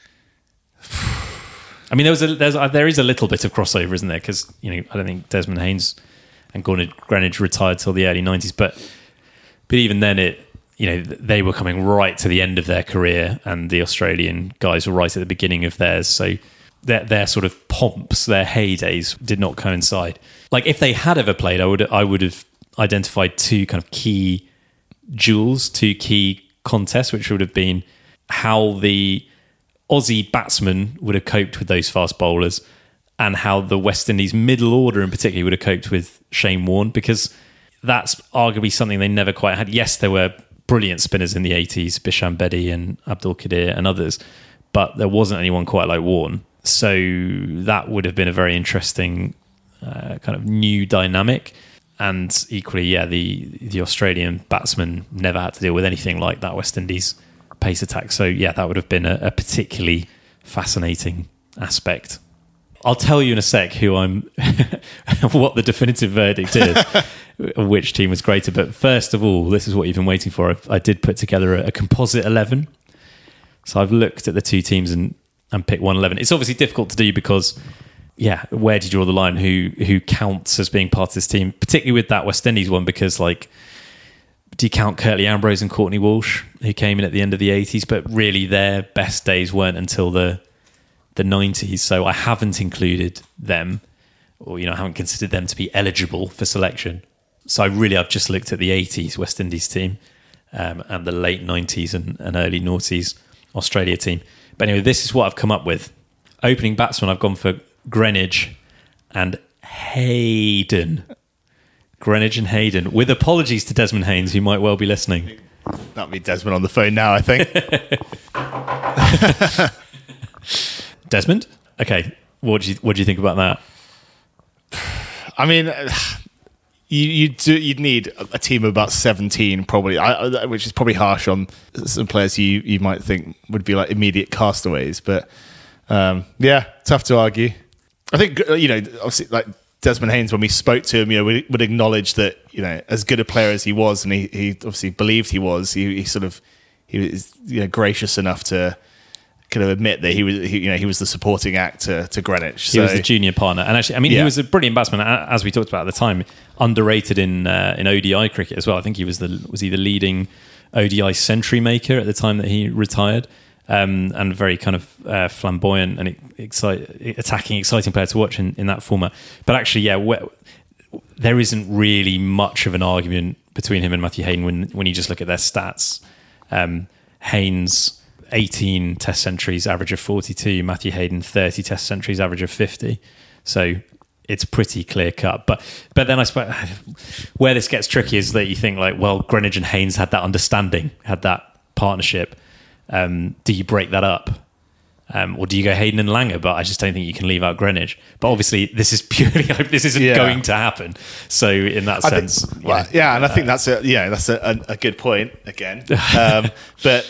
I mean, there is a little bit of crossover, isn't there? Because I don't think Desmond Haynes and Greenidge retired till the early 90s, but even then, they were coming right to the end of their career, and the Australian guys were right at the beginning of theirs. So their sort of pomps, their heydays, did not coincide. Like, if they had ever played, I would have identified two kind of key duels, two key contests, which would have been how the Aussie batsmen would have coped with those fast bowlers, and how the West Indies middle order in particular would have coped with Shane Warne, because that's arguably something they never quite had. Yes, there were brilliant spinners in the 80s, Bishan Bedi and Abdul Qadir and others, but there wasn't anyone quite like Warne. So that would have been a very interesting kind of new dynamic. And equally, the Australian batsmen never had to deal with anything like that West Indies pace attack. So yeah, that would have been a particularly fascinating aspect. I'll tell you in a sec what the definitive verdict is, which team was greater. But first of all, this is what you've been waiting for. I did put together a composite 11. So I've looked at the two teams and picked 111. It's obviously difficult to do because, yeah, where do you draw the line? Who counts as being part of this team? Particularly with that West Indies one, because like, do you count Curtly Ambrose and Courtney Walsh, who came in at the end of the 80s, but really their best days weren't until the 90s. So I haven't included them, or I haven't considered them to be eligible for selection. So I've just looked at the 80s West Indies team and the late 90s and early noughties Australia team. But anyway, this is what I've come up with. Opening batsman, I've gone for Greenidge and Hayden. Greenidge and Hayden, with apologies to Desmond Haynes, who might well be listening. That'll be Desmond on the phone now, I think. Desmond? Okay, what do you think about that? I mean, you'd need a team of about 17 probably, which is probably harsh on some players you might think would be like immediate castaways. But yeah, tough to argue. I think obviously like Desmond Haynes, when we spoke to him, we would acknowledge that as good a player as he was, and he obviously believed he was. He was gracious enough to kind of admit that he was the supporting act to Greenwich. He was the junior partner, and actually, he was a brilliant batsman, as we talked about at the time. Underrated in ODI cricket as well. I think he was he the leading ODI century maker at the time that he retired, and very kind of flamboyant and exciting player to watch in that format. But actually, there isn't really much of an argument between him and Matthew Hayden when you just look at their stats. Haynes 18 Test centuries, average of 42. Matthew Hayden 30 Test centuries, average of 50. So it's pretty clear cut. But then I suppose where this gets tricky is that you think like, well, Greenidge and Haynes had that understanding, had that partnership. Do you break that up? Or do you go Hayden and Langer? But I just don't think you can leave out Greenidge. But obviously, this is purely this isn't going to happen. So in that sense, and I think that's a good point again. But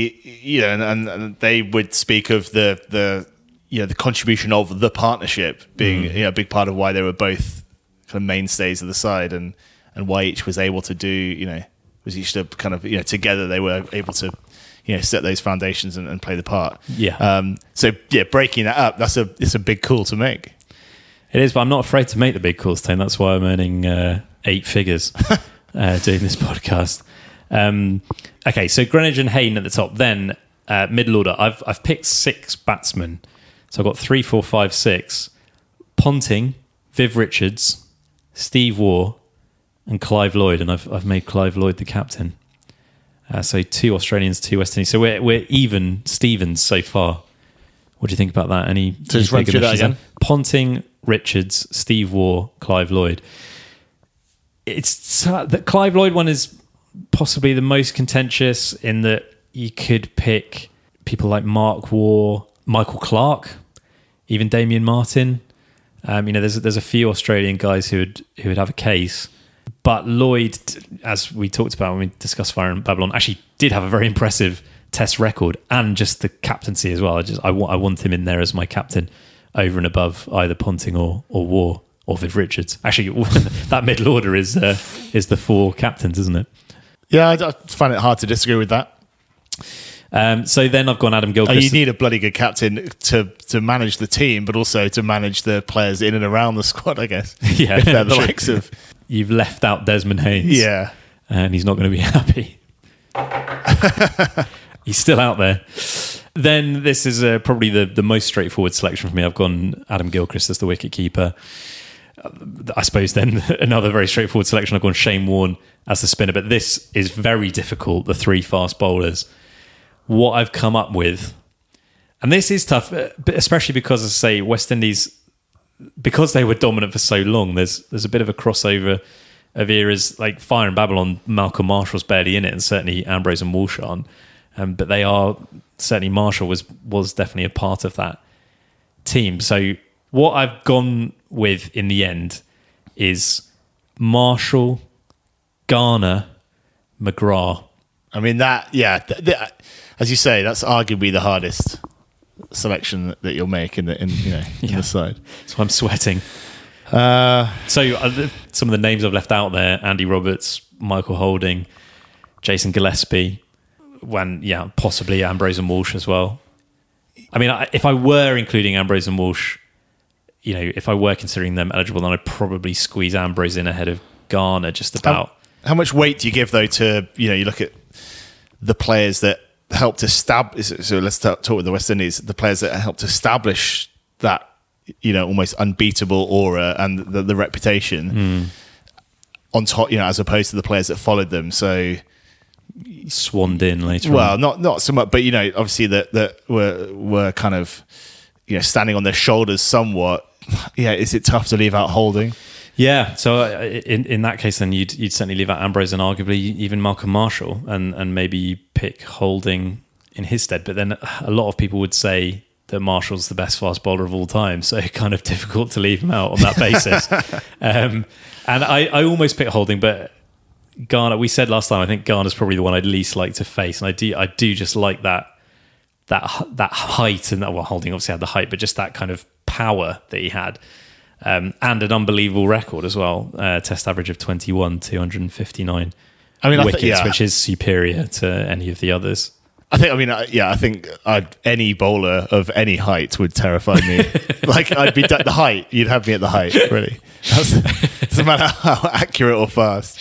and they would speak of the contribution of the partnership being a big part of why they were both kind of mainstays of the side, and why each was able to do was each to kind of together they were able to set those foundations and play the part. Breaking that up, it's a big call to make. It is, but I'm not afraid to make the big calls, Tane. That's why I'm earning 8 figures doing this podcast. Okay, so Greenidge and Hayden at the top. Then middle order. I've picked 6 batsmen. So I've got 3, 4, 5, 6. Ponting, Viv Richards, Steve Waugh, and Clive Lloyd. And I've made Clive Lloyd the captain. So 2 Australians, 2 West Indies. So we're even Stevens so far. What do you think about that? Any just run through that again? Ponting, Richards, Steve Waugh, Clive Lloyd. It's the Clive Lloyd one is possibly the most contentious in that you could pick people like Mark Waugh, Michael Clarke, even Damien Martin. There's a few Australian guys who would have a case. But Lloyd, as we talked about when we discussed Fire and Babylon, actually did have a very impressive Test record and just the captaincy as well. I want him in there as my captain over and above either Ponting or Waugh or Viv Richards. Actually, that middle order is the 4 captains, isn't it? Yeah, I find it hard to disagree with that. So then I've gone Adam Gilchrist. You need a bloody good captain to manage the team, but also to manage the players in and around the squad, I guess. Yeah, if they're the likes of... You've left out Desmond Haynes. Yeah. And he's not going to be happy. He's still out there. Then this is probably the most straightforward selection for me. I've gone Adam Gilchrist as the wicketkeeper. I suppose then another very straightforward selection. I've gone Shane Warne as the spinner. But this is very difficult, the 3 fast bowlers. What I've come up with, and this is tough, especially because, as I say, West Indies... because they were dominant for so long, there's a bit of a crossover of eras. Like Fire and Babylon, Malcolm Marshall's barely in it, and certainly Ambrose and Walsh aren't. But they are, certainly Marshall was definitely a part of that team. So what I've gone with in the end is Marshall, Garner, McGrath. I mean, as you say, that's arguably the hardest selection that you'll make in the side. So I'm sweating. So some of the names I've left out there: Andy Roberts, Michael Holding, Jason Gillespie, possibly Ambrose and Walsh as well. I mean, if I were including Ambrose and Walsh, if I were considering them eligible, then I'd probably squeeze Ambrose in ahead of Garner just about. How much weight do you give, though, to, you look at the players that helped establish, so let's talk with the West Indies, the players that helped establish that, almost unbeatable aura and the reputation on top, as opposed to the players that followed them. So swanned in later on. Well, not so much, but, obviously that were kind of, standing on their shoulders somewhat. Yeah, is it tough to leave out Holding? Yeah, so in that case, then you'd certainly leave out Ambrose and arguably even Malcolm Marshall, and maybe you pick Holding in his stead. But then a lot of people would say that Marshall's the best fast bowler of all time, so kind of difficult to leave him out on that basis. And I almost picked Holding, but Garner, we said last time, I think Garner's probably the one I'd least like to face, and I do just like that height, and Holding obviously had the height, but just that kind of power that he had. And an unbelievable record as well. Test average of 21, 259 wickets, which is superior to any of the others. I think any bowler of any height would terrify me. Like, I'd be at the height. You'd have me at the height, really. Doesn't matter how accurate or fast.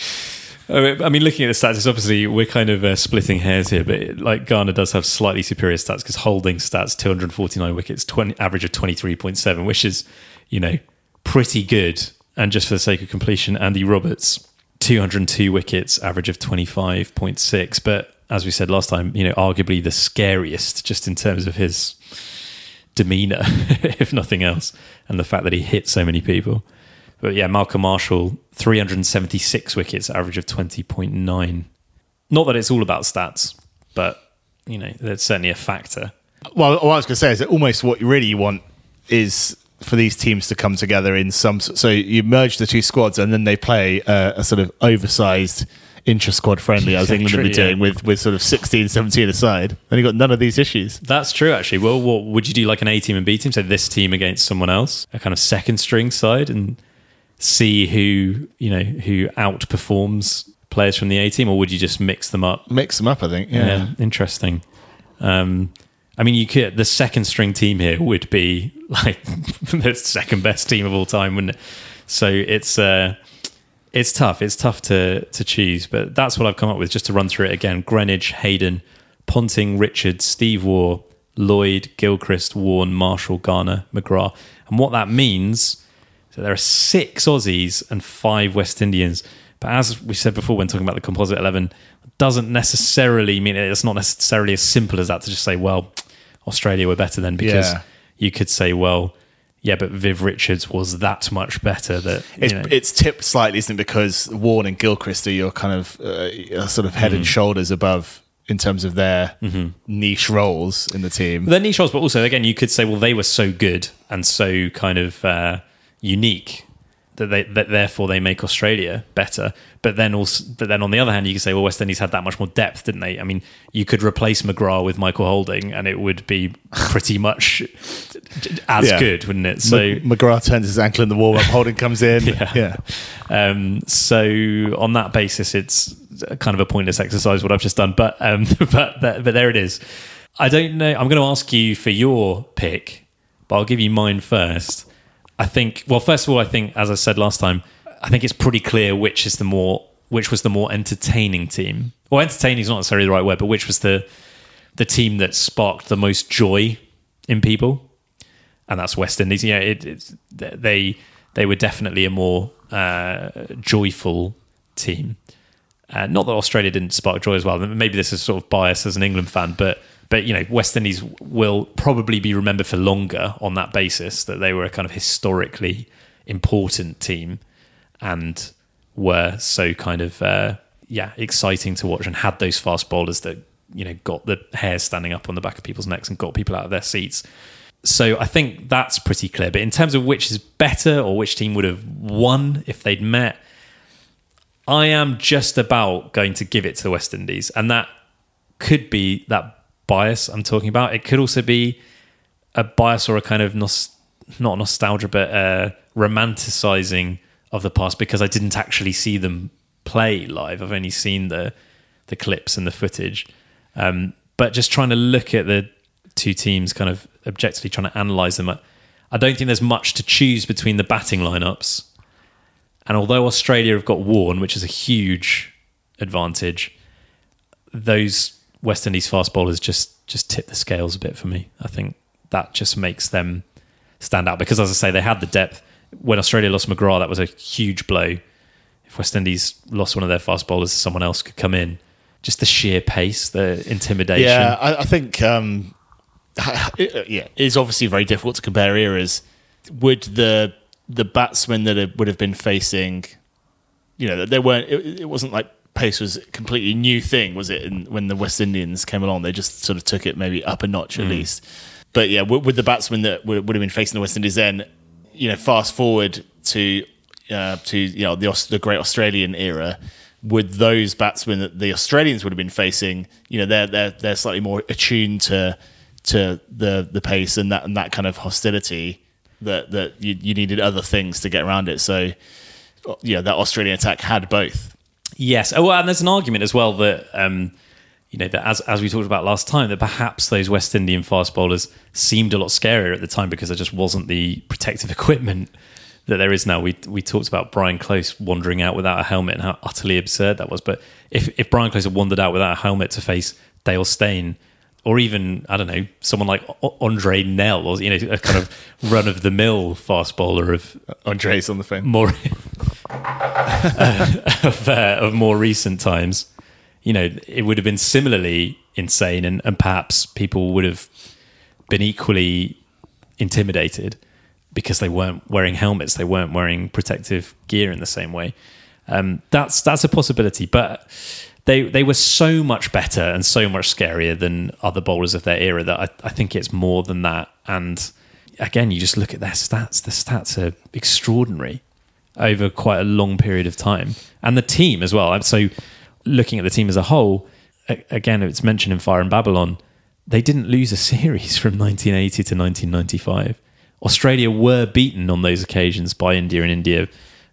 I mean, looking at the stats, obviously we're kind of splitting hairs here, but Garner does have slightly superior stats because Holding stats 249 wickets, average of 23.7, which is, pretty good. And just for the sake of completion, Andy Roberts 202 wickets, average of 25.6. But as we said last time, arguably the scariest, just in terms of his demeanour, if nothing else, and the fact that he hit so many people. But yeah, Malcolm Marshall 376 wickets, average of 20.9. Not that it's all about stats, but that's certainly a factor. Well, what I was going to say is that almost what you really want is for these teams to come together in some. So you merge the two squads, and then they play a sort of oversized intra-squad friendly, as England have been doing, with sort of 16, 17 aside. And you've got none of these issues. That's true, actually. Well, what would you do, like an A team and B team? So this team against someone else, a kind of second string side, and see who outperforms players from the A team, or would you just mix them up? Mix them up, I think. Yeah, interesting. I mean, you could. The second string team here would be like the second best team of all time, wouldn't it? So it's tough. It's tough to choose, but that's what I've come up with. Just to run through it again: Greenwich, Hayden, Ponting, Richards, Steve Waugh, Lloyd, Gilchrist, Warne, Marshall, Garner, McGrath. And what that means, so there are 6 Aussies and 5 West Indians. But as we said before when talking about the composite 11, doesn't necessarily mean it's not necessarily as simple as that to just say, well, Australia were better then, because you could say, well, yeah, but Viv Richards was that much better that it's tipped slightly, isn't it? Because Warne and Gilchrist are your kind of sort of head and shoulders above in terms of their niche roles in the team. They're niche roles, but also again, you could say, well, they were so good and so kind of unique that therefore they make Australia better. But then on the other hand, you could say, well, West Indies had that much more depth, didn't they? I mean, you could replace McGrath with Michael Holding and it would be pretty much as good, wouldn't it? So McGrath turns his ankle in the warm-up, Holding comes in. So on that basis, it's kind of a pointless exercise what I've just done. But there it is. I don't know. I'm going to ask you for your pick, but I'll give you mine first. I think, well, first of all, I think, as I said last time, I think it's pretty clear which was the more entertaining team. Well, entertaining is not necessarily the right word, but which was the team that sparked the most joy in people, and that's West Indies. Yeah, they were definitely a more joyful team. Not that Australia didn't spark joy as well. Maybe this is sort of biased as an England fan, but West Indies will probably be remembered for longer on that basis, that they were a kind of historically important team and were so kind of exciting to watch and had those fast bowlers that got the hair standing up on the back of people's necks and got people out of their seats. So I think that's pretty clear. But in terms of which is better or which team would have won if they'd met, I am just about going to give it to the West Indies, and that could be that bias I'm talking about. It could also be a bias or a kind of not nostalgia, but romanticizing of the past, because I didn't actually see them play live. I've only seen the clips and the footage. But just trying to look at the two teams, kind of objectively trying to analyse them, I don't think there's much to choose between the batting lineups. And although Australia have got Warne, which is a huge advantage, those West Indies fast bowlers just tip the scales a bit for me. I think that just makes them stand out, because, as I say, they had the depth. When Australia lost McGrath, that was a huge blow. If West Indies lost one of their fast bowlers, someone else could come in. Just the sheer pace, the intimidation. Yeah, I think it's obviously very difficult to compare eras. Would the batsmen that would have been facing, they weren't. It wasn't like pace was a completely new thing, was it? When the West Indians came along, they just sort of took it maybe up a notch at least. But yeah, with the batsmen that would have been facing the West Indies then, fast forward to the great Australian era, with those batsmen that the Australians would have been facing, they're slightly more attuned to the pace and that kind of hostility that you needed other things to get around it. So that Australian attack had both. Yes. Oh, and there's an argument as well that that as we talked about last time, that perhaps those West Indian fast bowlers seemed a lot scarier at the time because there just wasn't the protective equipment that there is now. We talked about Brian Close wandering out without a helmet and how utterly absurd that was. But if Brian Close had wandered out without a helmet to face Dale Steyn, or even, I don't know, someone like Andre Nell, or a kind of run-of-the-mill fast bowler of Andre's on the phone, more of more recent times, it would have been similarly insane, and perhaps people would have been equally intimidated because they weren't wearing helmets, they weren't wearing protective gear in the same way. That's a possibility, but they were so much better and so much scarier than other bowlers of their era that I think it's more than that. And again, you just look at their stats. The stats are extraordinary over quite a long period of time. And the team as well. So looking at the team as a whole, again, it's mentioned in Fire and Babylon, they didn't lose a series from 1980 to 1995. Australia were beaten on those occasions by India, and India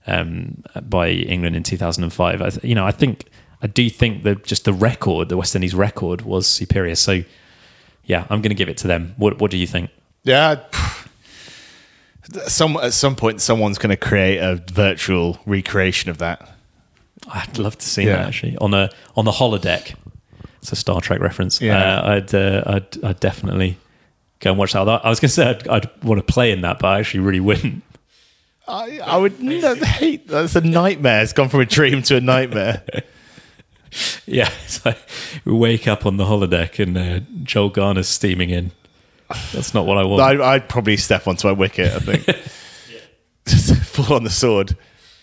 by England in 2005. I do think that just the West Indies record was superior. So, yeah, I'm going to give it to them. What do you think? Yeah, at some point, someone's going to create a virtual recreation of that. I'd love to see that, actually, on the holodeck. It's a Star Trek reference. Yeah. I'd definitely go and watch that. I was going to say I'd want to play in that, but I actually really wouldn't. I would hate. That's a nightmare. It's gone from a dream to a nightmare. Yeah, it's like we wake up on the holodeck and Joel Garner's steaming in. That's not what I want. I'd probably step onto my wicket, I think. Just fall on the sword.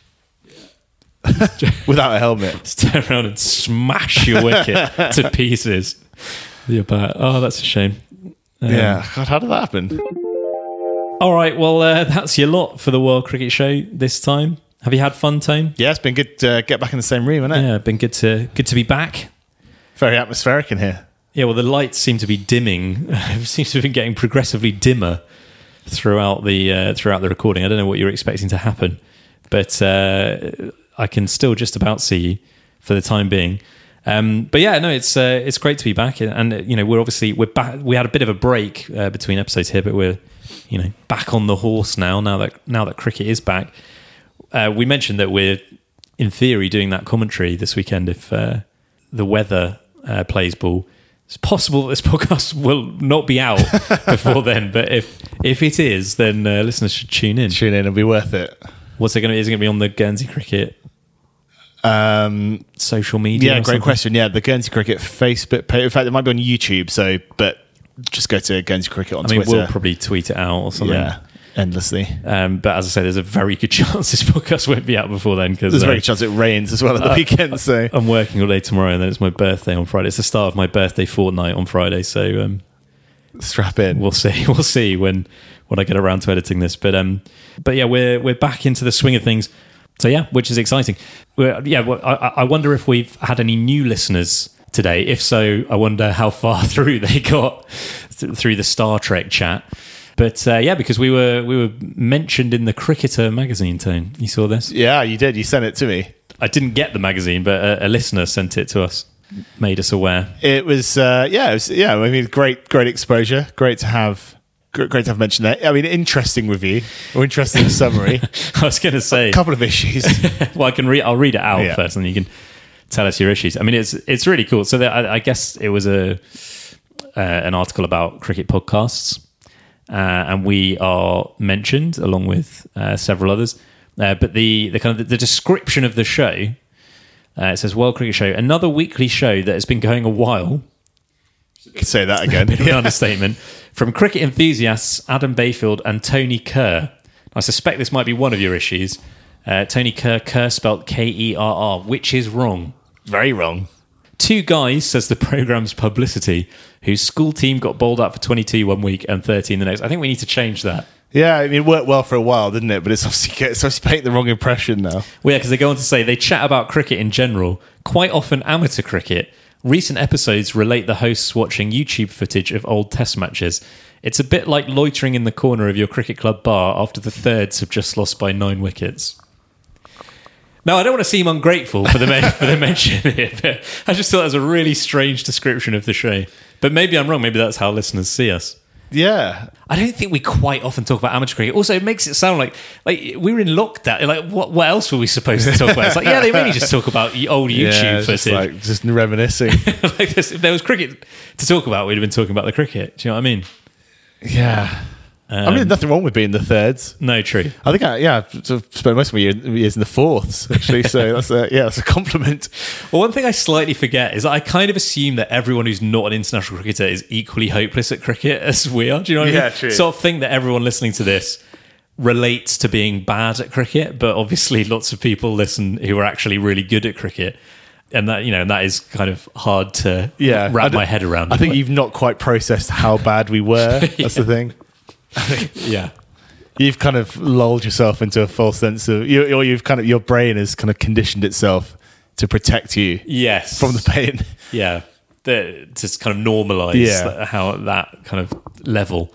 Without a helmet. Just turn around and smash your wicket to pieces. You're back. Oh, that's a shame. Yeah, God, how did that happen? All right, well, that's your lot for the World Cricket Show this time. Have you had fun, Tone? Yeah, it's been good to get back in the same room, hasn't it? Yeah, been good to be back. Very atmospheric in here. Yeah, well, the lights seem to be dimming. It seems to have been getting progressively dimmer throughout the recording. I don't know what you're expecting to happen, but I can still just about see you for the time being. But yeah, no, it's great to be back, and we're back. We had a bit of a break between episodes here, but we're back on the horse now that cricket is back. We mentioned that we're in theory doing that commentary this weekend if the weather plays ball. It's possible that this podcast will not be out before then, but if it is, then listeners should tune in. It'll be worth it. What's it going to be? Is it going to be on the Guernsey Cricket social media? Yeah, great question. Yeah, the Guernsey Cricket Facebook page. In fact, it might be on YouTube. But just go to Guernsey Cricket on Twitter. We'll probably tweet it out or something. Yeah, endlessly. But as I say, there's a very good chance this podcast won't be out before then, because there's a very good chance it rains as well at the weekend. So I'm working all day tomorrow, and then it's my birthday on Friday. It's the start of my birthday fortnight on Friday. So strap in. We'll see when I get around to editing this. But yeah, we're back into the swing of things. So yeah, which is exciting. I wonder if we've had any new listeners today. If so, I wonder how far through they got through the Star Trek chat. But because we were mentioned in the Cricketer magazine, Tone. You saw this? Yeah, you did. You sent it to me. I didn't get the magazine, but a listener sent it to us, made us aware. It was, I mean, great exposure. Great to have mentioned that. I mean, interesting review or interesting summary. I was going to say a couple of issues. Well, I'll read it out first, and you can tell us your issues. I mean, it's really cool. So I guess it was an article about cricket podcasts, and we are mentioned along with several others. But the kind of the description of the show, it says World Cricket Show, another weekly show that has been going a while. You could say that again. An understatement. From cricket enthusiasts Adam Bayfield and Tony Kerr. I suspect this might be one of your issues. Tony Kerr spelt Kerr, which is wrong. Very wrong. Two guys, says the programme's publicity, whose school team got bowled out for 22 one week and 13 the next. I think we need to change that. Yeah, I mean, it worked well for a while, didn't it? But it's obviously painting the wrong impression now. Well, yeah, because they go on to say they chat about cricket in general, quite often amateur cricket. Recent episodes relate the hosts watching YouTube footage of old test matches. It's a bit like loitering in the corner of your cricket club bar after the thirds have just lost by 9 wickets. Now, I don't want to seem ungrateful for the mention here, but I just thought that was a really strange description of the show. But maybe I'm wrong. Maybe that's how listeners see us. Yeah. I don't think we quite often talk about amateur cricket. Also, it makes it sound like we were in lockdown. Like, what else were we supposed to talk about? It's like, yeah, they really just talk about old YouTube footage. Just reminiscing. Like this, if there was cricket to talk about, we'd have been talking about the cricket. Do you know what I mean? Yeah. I mean, there's nothing wrong with being the thirds. No, true. I think I've sort of spent most of my years in the fourths, actually. So that's a compliment. Well, one thing I slightly forget is that I kind of assume that everyone who's not an international cricketer is equally hopeless at cricket as we are. Do you know what I mean? Yeah, true. Sort of think that everyone listening to this relates to being bad at cricket, but obviously lots of people listen who are actually really good at cricket. And that, that is kind of hard to wrap my head around. I think you've not quite processed how bad we were. That's the thing. Yeah. You've kind of lulled yourself into a false sense of your brain has kind of conditioned itself to protect you from the pain. Yeah. To kind of normalise how that kind of level.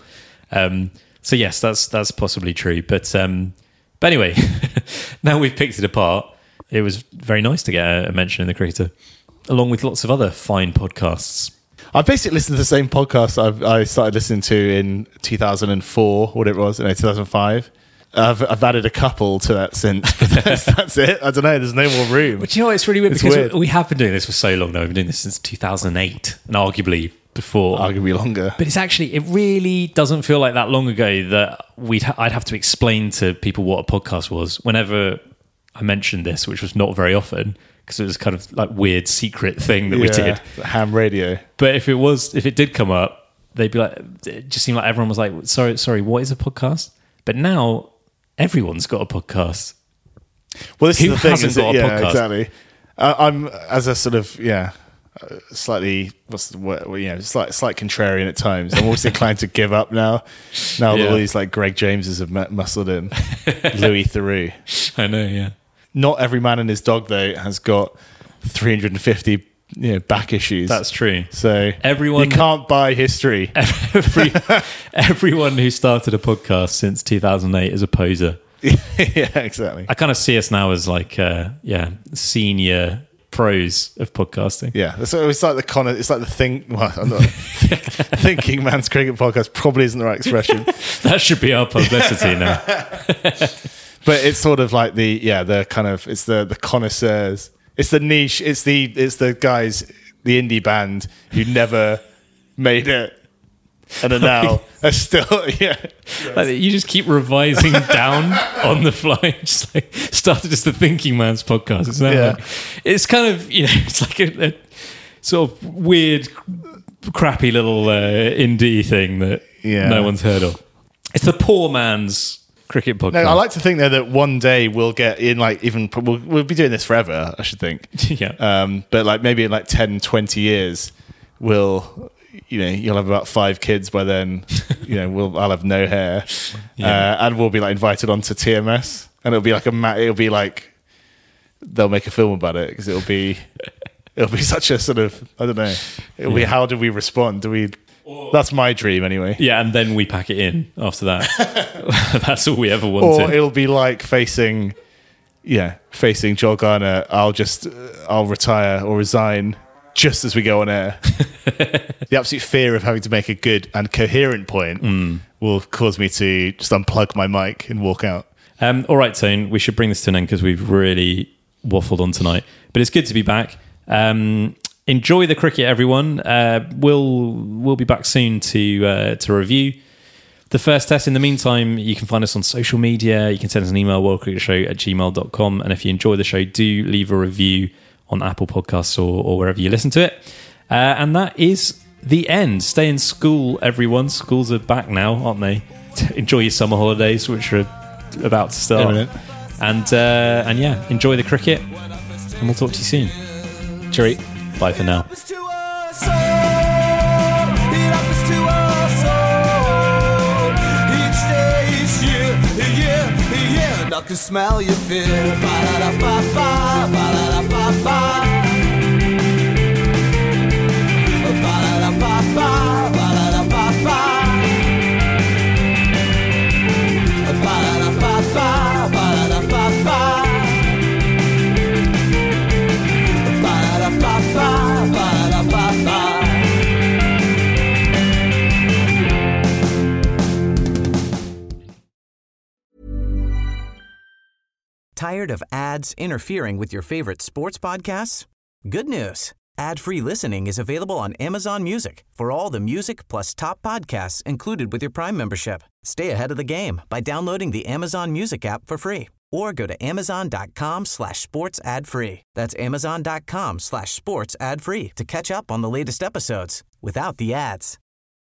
So yes, that's possibly true. But anyway, now we've picked it apart. It was very nice to get a mention in the Cricketer, along with lots of other fine podcasts. I basically listened to the same podcast I started listening to in 2004, whatever it was, 2005. I've added a couple to that since, but that's it. I don't know, there's no more room. But you know what, it's really weird because we have been doing this for so long now. We've been doing this since 2008 and arguably before. Arguably longer. But it really doesn't feel like that long ago that I'd have to explain to people what a podcast was whenever I mentioned this, which was not very often. Because it was kind of like weird secret thing that we did. Ham radio. But if it did come up, they'd be like, it just seemed like everyone was like, sorry, what is a podcast? But now everyone's got a podcast. Well, this Who is the thing. hasn't got a podcast? Exactly. I'm as a sort of slightly what's the word? Slight contrarian at times. I'm always inclined to give up now. Now that all these like Greg Jameses have muscled in, Louis Theroux. I know, yeah. Not every man and his dog, though, has got 350 back issues. That's true. So you can't buy history. Everyone who started a podcast since 2008 is a poser. Yeah, exactly. I kind of see us now as like senior pros of podcasting. Yeah, so it's like the thing. Well, I'm not Thinking Man's Cricket Podcast probably isn't the right expression. That should be our publicity now. But it's sort of like the connoisseurs. It's the niche. It's the guys, the indie band who never made it and are now still Like, you just keep revising down on the fly. Just like started as the Thinking Man's Podcast. It's kind of it's like a sort of weird, crappy little indie thing that no one's heard of. It's the poor man's cricket podcast. No, I like to think though that one day we'll get in we'll be doing this forever, I should think. Yeah. But like maybe in like 10, 20 years you'll have about 5 kids by then. I'll have no hair. And we'll be like invited onto TMS and it'll be like they'll make a film about it because it'll be It'll be such a sort of, I don't know. It'll be, how do we respond? That's my dream anyway. Yeah, and then we pack it in after that. That's all we ever wanted. Or it'll be like facing Joel Garner. I'll retire or resign just as we go on air. The absolute fear of having to make a good and coherent point will cause me to just unplug my mic and walk out. All right, Tone, we should bring this to an end because we've really waffled on tonight. But it's good to be back. Enjoy the cricket, everyone. We'll be back soon to review the first test. In the meantime, you can find us on social media. You can send us an email, worldcricketshow@gmail.com. And if you enjoy the show, do leave a review on Apple Podcasts or wherever you listen to it. And that is the end. Stay in school, everyone. Schools are back now, aren't they? Enjoy your summer holidays, which are about to start. And yeah, enjoy the cricket. And we'll talk to you soon. Cheerio. Bye for now. I can smell your fear. Ba-da-da-ba-ba, ba-da-da-ba-ba. Ba-da-da-ba-ba, ba-da-da-ba-ba. Ba-da-da-ba-ba, ba-da-da-ba-ba. Ba-da-da-ba-ba, ba-da-da-ba-ba. Tired of ads interfering with your favorite sports podcasts? Good news. Ad-free listening is available on Amazon Music for all the music plus top podcasts included with your Prime membership. Stay ahead of the game by downloading the Amazon Music app for free or go to amazon.com/sports ad free. That's amazon.com/sports ad free to catch up on the latest episodes without the ads.